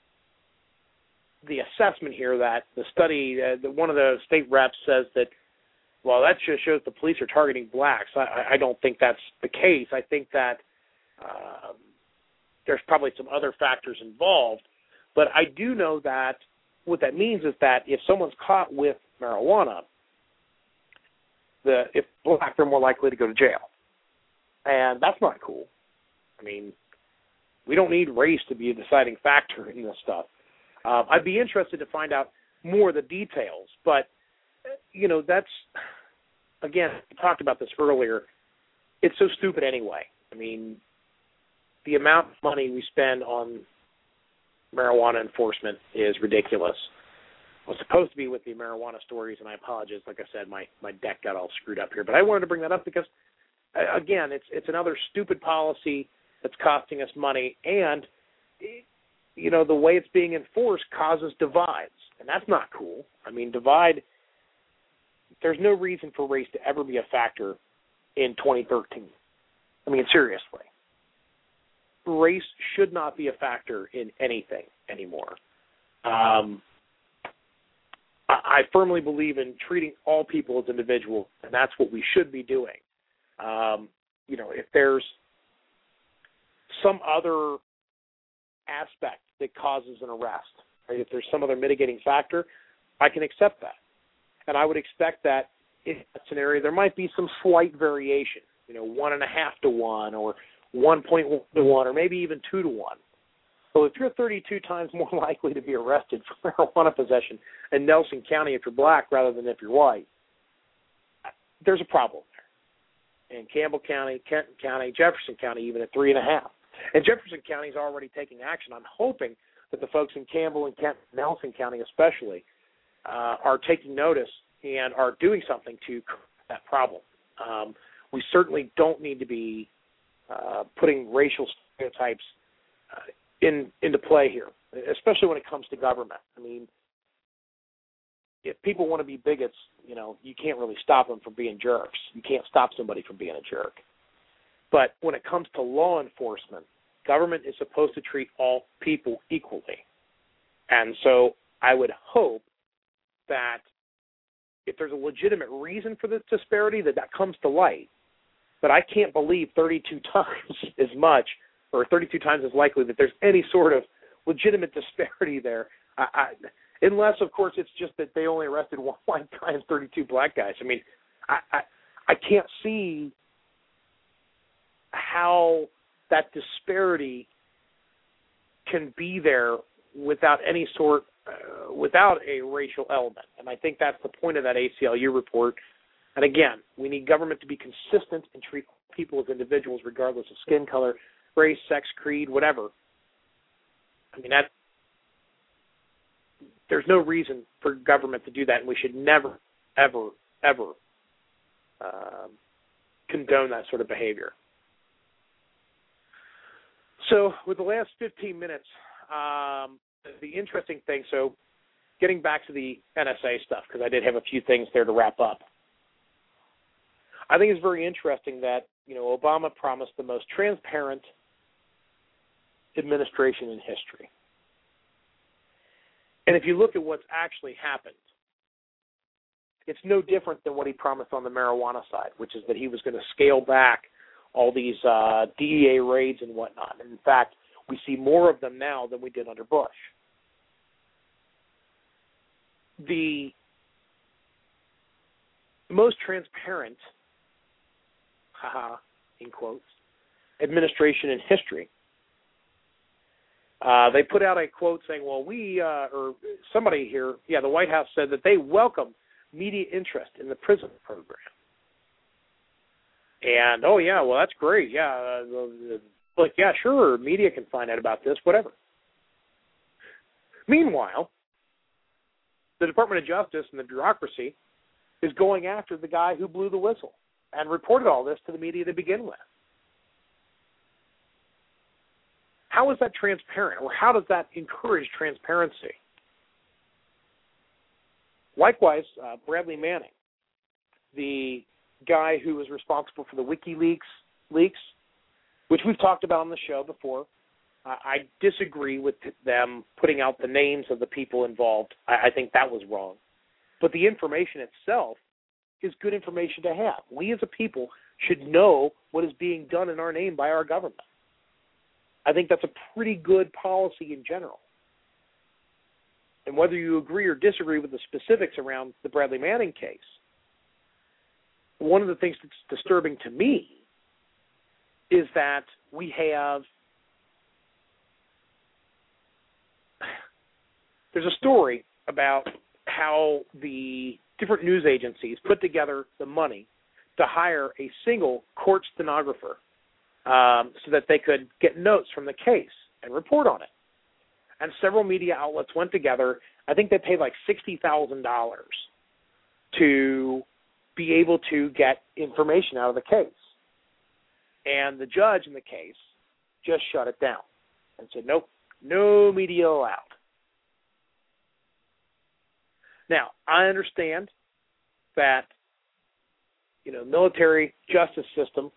the assessment here that the study, one of the state reps says that, well, that just shows the police are targeting blacks. I don't think that's the case. I think that there's probably some other factors involved. But I do know that what that means is that if someone's caught with marijuana, if black, they're more likely to go to jail. And that's not cool. I mean, We don't need race to be a deciding factor in this stuff. I'd be interested to find out more of the details, but, that's, again, we talked about this earlier, it's so stupid anyway. I mean, the amount of money we spend on marijuana enforcement is ridiculous. I was supposed to be with the marijuana stories, and I apologize. Like I said, my deck got all screwed up here. But I wanted to bring that up because, again, it's another stupid policy that's costing us money, and, the way it's being enforced causes divides, and that's not cool. I mean, there's no reason for race to ever be a factor in 2013. I mean, seriously. Race should not be a factor in anything anymore. I firmly believe in treating all people as individuals, and that's what we should be doing. If there's some other aspect that causes an arrest, right? If there's some other mitigating factor, I can accept that. And I would expect that in that scenario there might be some slight variation, 1.5 to 1 or 1.1 to 1 or maybe even 2 to 1. So if you're 32 times more likely to be arrested for marijuana possession in Nelson County if you're black rather than if you're white, there's a problem there. In Campbell County, Kenton County, Jefferson County, even at 3.5. And Jefferson County is already taking action. I'm hoping that the folks in Campbell and Kenton, Nelson County especially, are taking notice and are doing something to correct that problem. We certainly don't need to be putting racial stereotypes into play here, especially when it comes to government. I mean, if people want to be bigots, you can't really stop them from being jerks. You can't stop somebody from being a jerk. But when it comes to law enforcement, government is supposed to treat all people equally. And so I would hope that if there's a legitimate reason for the disparity, that comes to light. But I can't believe 32 times as much or 32 times as likely that there's any sort of legitimate disparity there. Unless, of course, it's just that they only arrested one white guy and 32 black guys. I mean, I can't see how that disparity can be there without any sort, without a racial element. And I think that's the point of that ACLU report. And again, we need government to be consistent and treat people as individuals regardless of skin color, race, sex, creed, whatever. I mean, there's no reason for government to do that, and we should never, ever, ever condone that sort of behavior. So with the last 15 minutes, the interesting thing, so getting back to the NSA stuff, because I did have a few things there to wrap up. I think it's very interesting that, Obama promised the most transparent administration in history. And if you look at what's actually happened, it's no different than what he promised on the marijuana side, which is that he was going to scale back all these DEA raids and whatnot. And in fact, we see more of them now than we did under Bush. The most transparent, in quotes, administration in history. They put out a quote saying, well, or somebody here, the White House said that they welcome media interest in the prison program. And, well, that's great. Sure, media can find out about this, whatever. Meanwhile, the Department of Justice and the bureaucracy is going after the guy who blew the whistle and reported all this to the media to begin with. How is that transparent, or how does that encourage transparency? Likewise, Bradley Manning, the guy who was responsible for the WikiLeaks leaks, which we've talked about on the show before. I disagree with them putting out the names of the people involved. I think that was wrong. But the information itself is good information to have. We as a people should know what is being done in our name by our government. I think that's a pretty good policy in general. And whether you agree or disagree with the specifics around the Bradley Manning case, one of the things that's disturbing to me is that we have there's a story about how the different news agencies put together the money to hire a single court stenographer so that they could get notes from the case and report on it. And several media outlets went together. I think they paid like $60,000 to be able to get information out of the case. And the judge in the case just shut it down and said, nope, no media allowed. Now, I understand that, military justice system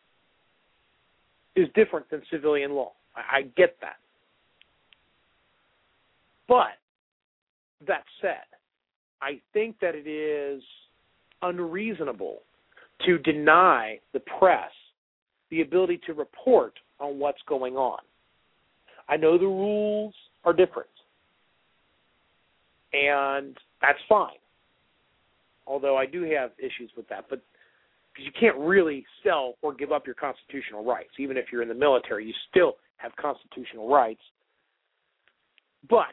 is different than civilian law. I get that. But that said, I think that it is unreasonable to deny the press the ability to report on what's going on. I know the rules are different, and that's fine, although I do have issues with that. But because you can't really sell or give up your constitutional rights. Even if you're in the military, you still have constitutional rights. But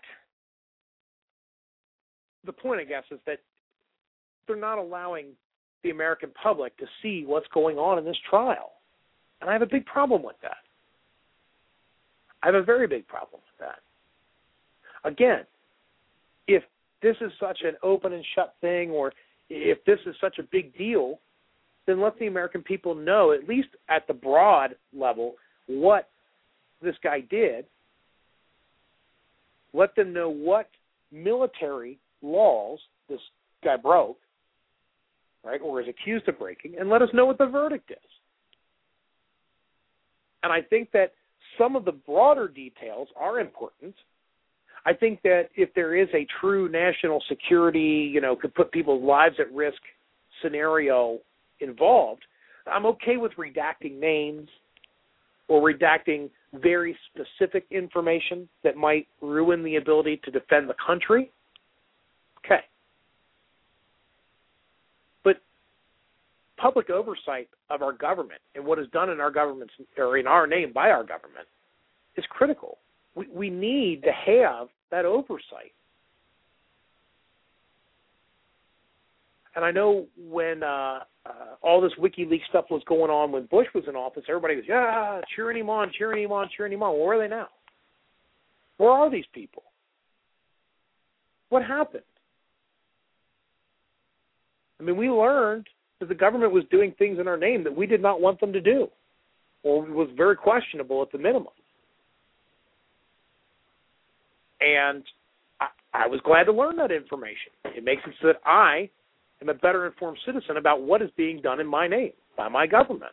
the point, I guess, is that they're not allowing the American public to see what's going on in this trial. And I have a big problem with that. I have a very big problem with that. Again, if this is such an open and shut thing, or if this is such a big deal, then let the American people know, at least at the broad level, what this guy did. Let them know what military laws this guy broke, right, or is accused of breaking, and let us know what the verdict is. And I think that some of the broader details are important. I think that if there is a true national security, could put people's lives at risk scenario involved, I'm okay with redacting names or redacting very specific information that might ruin the ability to defend the country. Okay. But public oversight of our government and what is done in our government's, or in our name by our government, is critical. We need to have that oversight. And I know when all this WikiLeaks stuff was going on when Bush was in office, everybody was, cheering him on, cheering him on, cheering him on. Well, where are they now? Where are these people? What happened? I mean, we learned that the government was doing things in our name that we did not want them to do, or was very questionable at the minimum. And I was glad to learn that information. It makes it so that I am a better informed citizen about what is being done in my name by my government.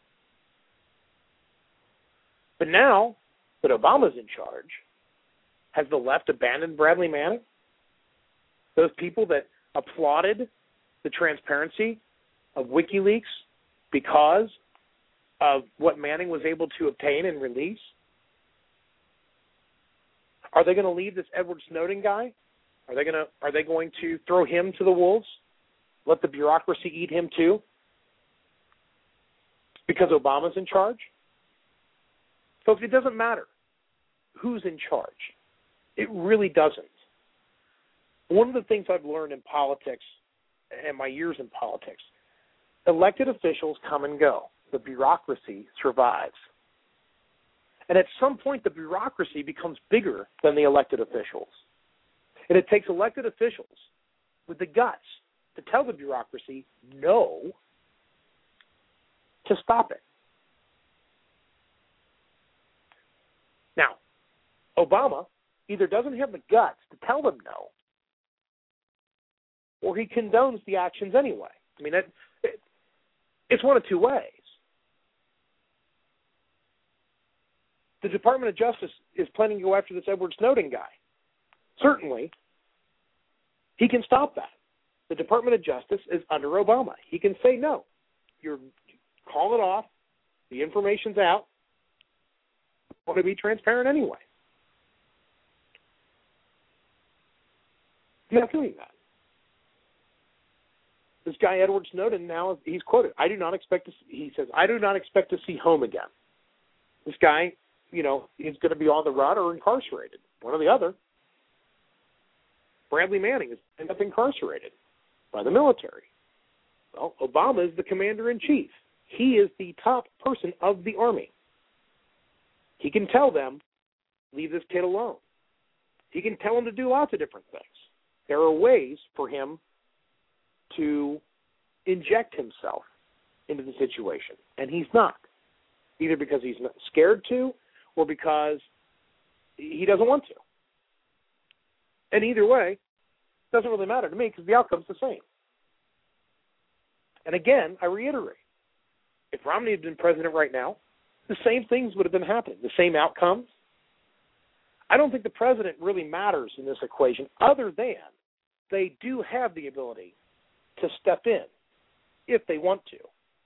But now that Obama's in charge, has the left abandoned Bradley Manning? Those people that applauded the transparency of WikiLeaks because of what Manning was able to obtain and release? Are they going to leave this Edward Snowden guy? Are they going to throw him to the wolves? Let the bureaucracy eat him too? Because Obama's in charge? Folks, it doesn't matter who's in charge. It really doesn't. One of the things I've learned in politics and my years in politics, elected officials come and go. The bureaucracy survives. And at some point, the bureaucracy becomes bigger than the elected officials. And it takes elected officials with the guts to tell the bureaucracy no, to stop it. Now, Obama either doesn't have the guts to tell them no, or he condones the actions anyway. I mean, it's one of two ways. The Department of Justice is planning to go after this Edward Snowden guy. Certainly, he can stop that. The Department of Justice is under Obama. He can say, no, you're call it off. The information's out. I want to be transparent anyway. I'm not doing that. This guy, Edward Snowden, now he's quoted, he says, I do not expect to see home again. This guy, is going to be on the run or incarcerated, one or the other. Bradley Manning has ended up incarcerated by the military. Well, Obama is the commander-in-chief. He is the top person of the Army. He can tell them, leave this kid alone. He can tell them to do lots of different things. There are ways for him to inject himself into the situation, and he's not, either because he's not scared to or because he doesn't want to. And either way, it doesn't really matter to me because the outcome's the same. And again, I reiterate, if Romney had been president right now, the same things would have been happening, the same outcomes. I don't think the president really matters in this equation other than they do have the ability to step in if they want to.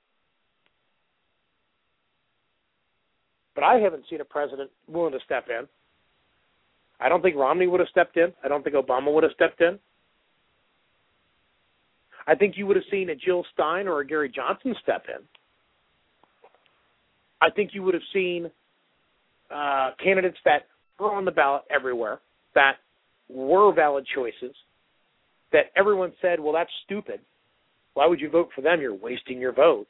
But I haven't seen a president willing to step in. I don't think Romney would have stepped in. I don't think Obama would have stepped in. I think you would have seen a Jill Stein or a Gary Johnson step in. I think you would have seen candidates that were on the ballot everywhere, that were valid choices, that everyone said, well, that's stupid. Why would you vote for them? You're wasting your vote.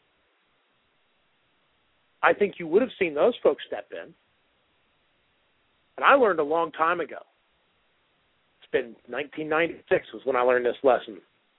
I think you would have seen those folks step in. And I learned a long time ago. It's been 1996 was when I learned this lesson.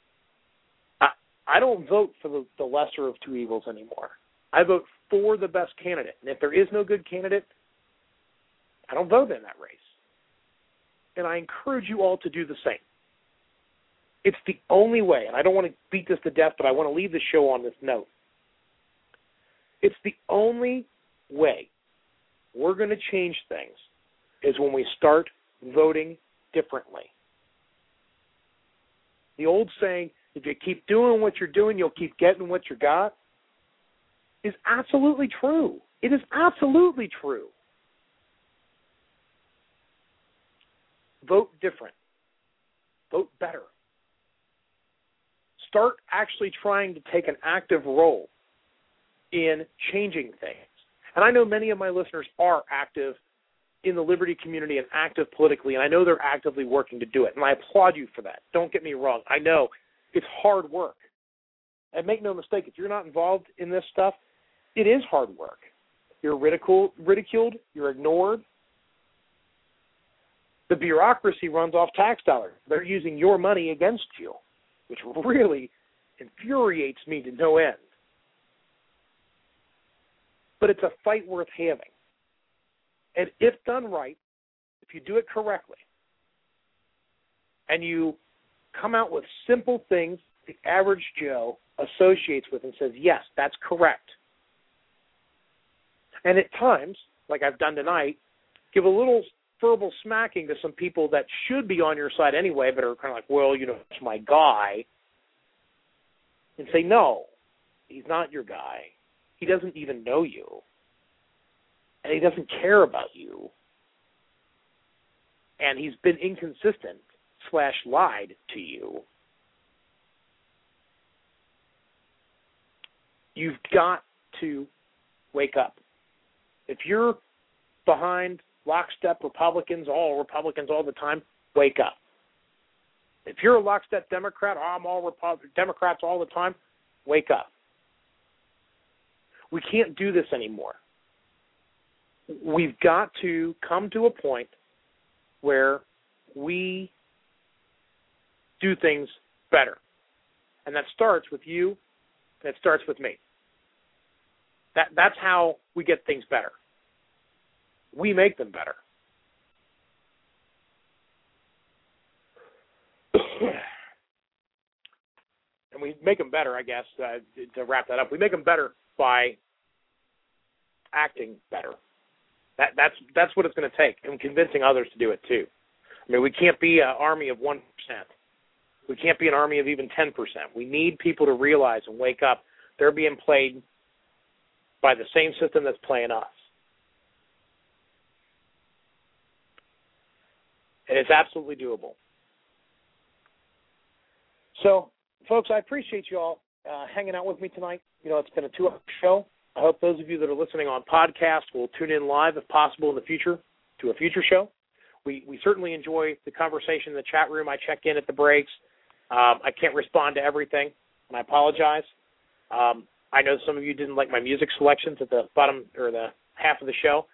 I don't vote for the lesser of two evils anymore. I vote for the best candidate. And if there is no good candidate, I don't vote in that race. And I encourage you all to do the same. It's the only way, and I don't want to beat this to death, but I want to leave the show on this note. It's the only way we're going to change things is when we start voting differently. The old saying, if you keep doing what you're doing, you'll keep getting what you got, is absolutely true. It is absolutely true. Vote different. Vote better. Start actually trying to take an active role in changing things. And I know many of my listeners are active in the liberty community and active politically, and I know they're actively working to do it, and I applaud you for that. Don't get me wrong. I know it's hard work. And make no mistake, if you're not involved in this stuff, it is hard work. You're ridiculed, you're ignored. The bureaucracy runs off tax dollars. They're using your money against you, which really infuriates me to no end. But it's a fight worth having. And if done right, if you do it correctly, and you come out with simple things the average Joe associates with and says, yes, that's correct. And at times, like I've done tonight, give a little verbal smacking to some people that should be on your side anyway, but are kind of like, well, you know, it's my guy. And say, no, he's not your guy. He doesn't even know you. And he doesn't care about you. And he's been inconsistent / lied to you. You've got to wake up. If you're behind lockstep Republicans all the time, wake up. If you're a lockstep Democrat, I'm all Democrats all the time, wake up. We can't do this anymore. We've got to come to a point where we do things better. And that starts with you, and it starts with me. That's how we get things better. We make them better. And we make them better, I guess, to wrap that up. We make them better by acting better. That's what it's going to take, and convincing others to do it too. I mean, we can't be an army of 1%. We can't be an army of even 10%. We need people to realize and wake up they're being played by the same system that's playing us. And it's absolutely doable. So, folks, I appreciate you all hanging out with me tonight. You know, it's been a 2-hour show. I hope those of you that are listening on podcast will tune in live, if possible, in the future to a future show. We certainly enjoy the conversation in the chat room. I check in at the breaks. I can't respond to everything, and I apologize. I know some of you didn't like my music selections at the bottom or the half of the show.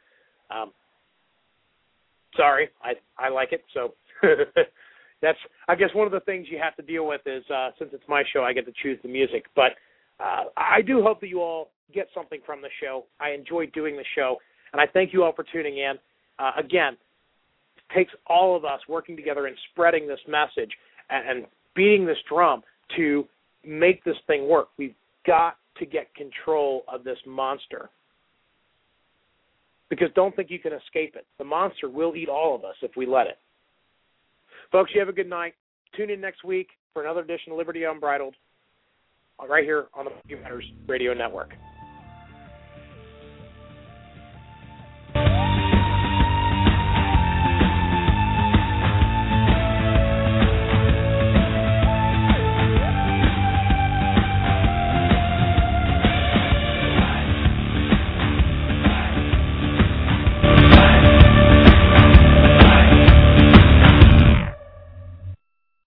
Sorry, I like it. So that's, I guess, one of the things you have to deal with is since it's my show, I get to choose the music. But I do hope that you all get something from the show. I enjoy doing the show, and I thank you all for tuning in. Again, it takes all of us working together and spreading this message and beating this drum to make this thing work. We've got to get control of this monster. Because don't think you can escape it. The monster will eat all of us if we let it. Folks, you have a good night. Tune in next week for another edition of Liberty Unbridled right here on the Matters Radio Network.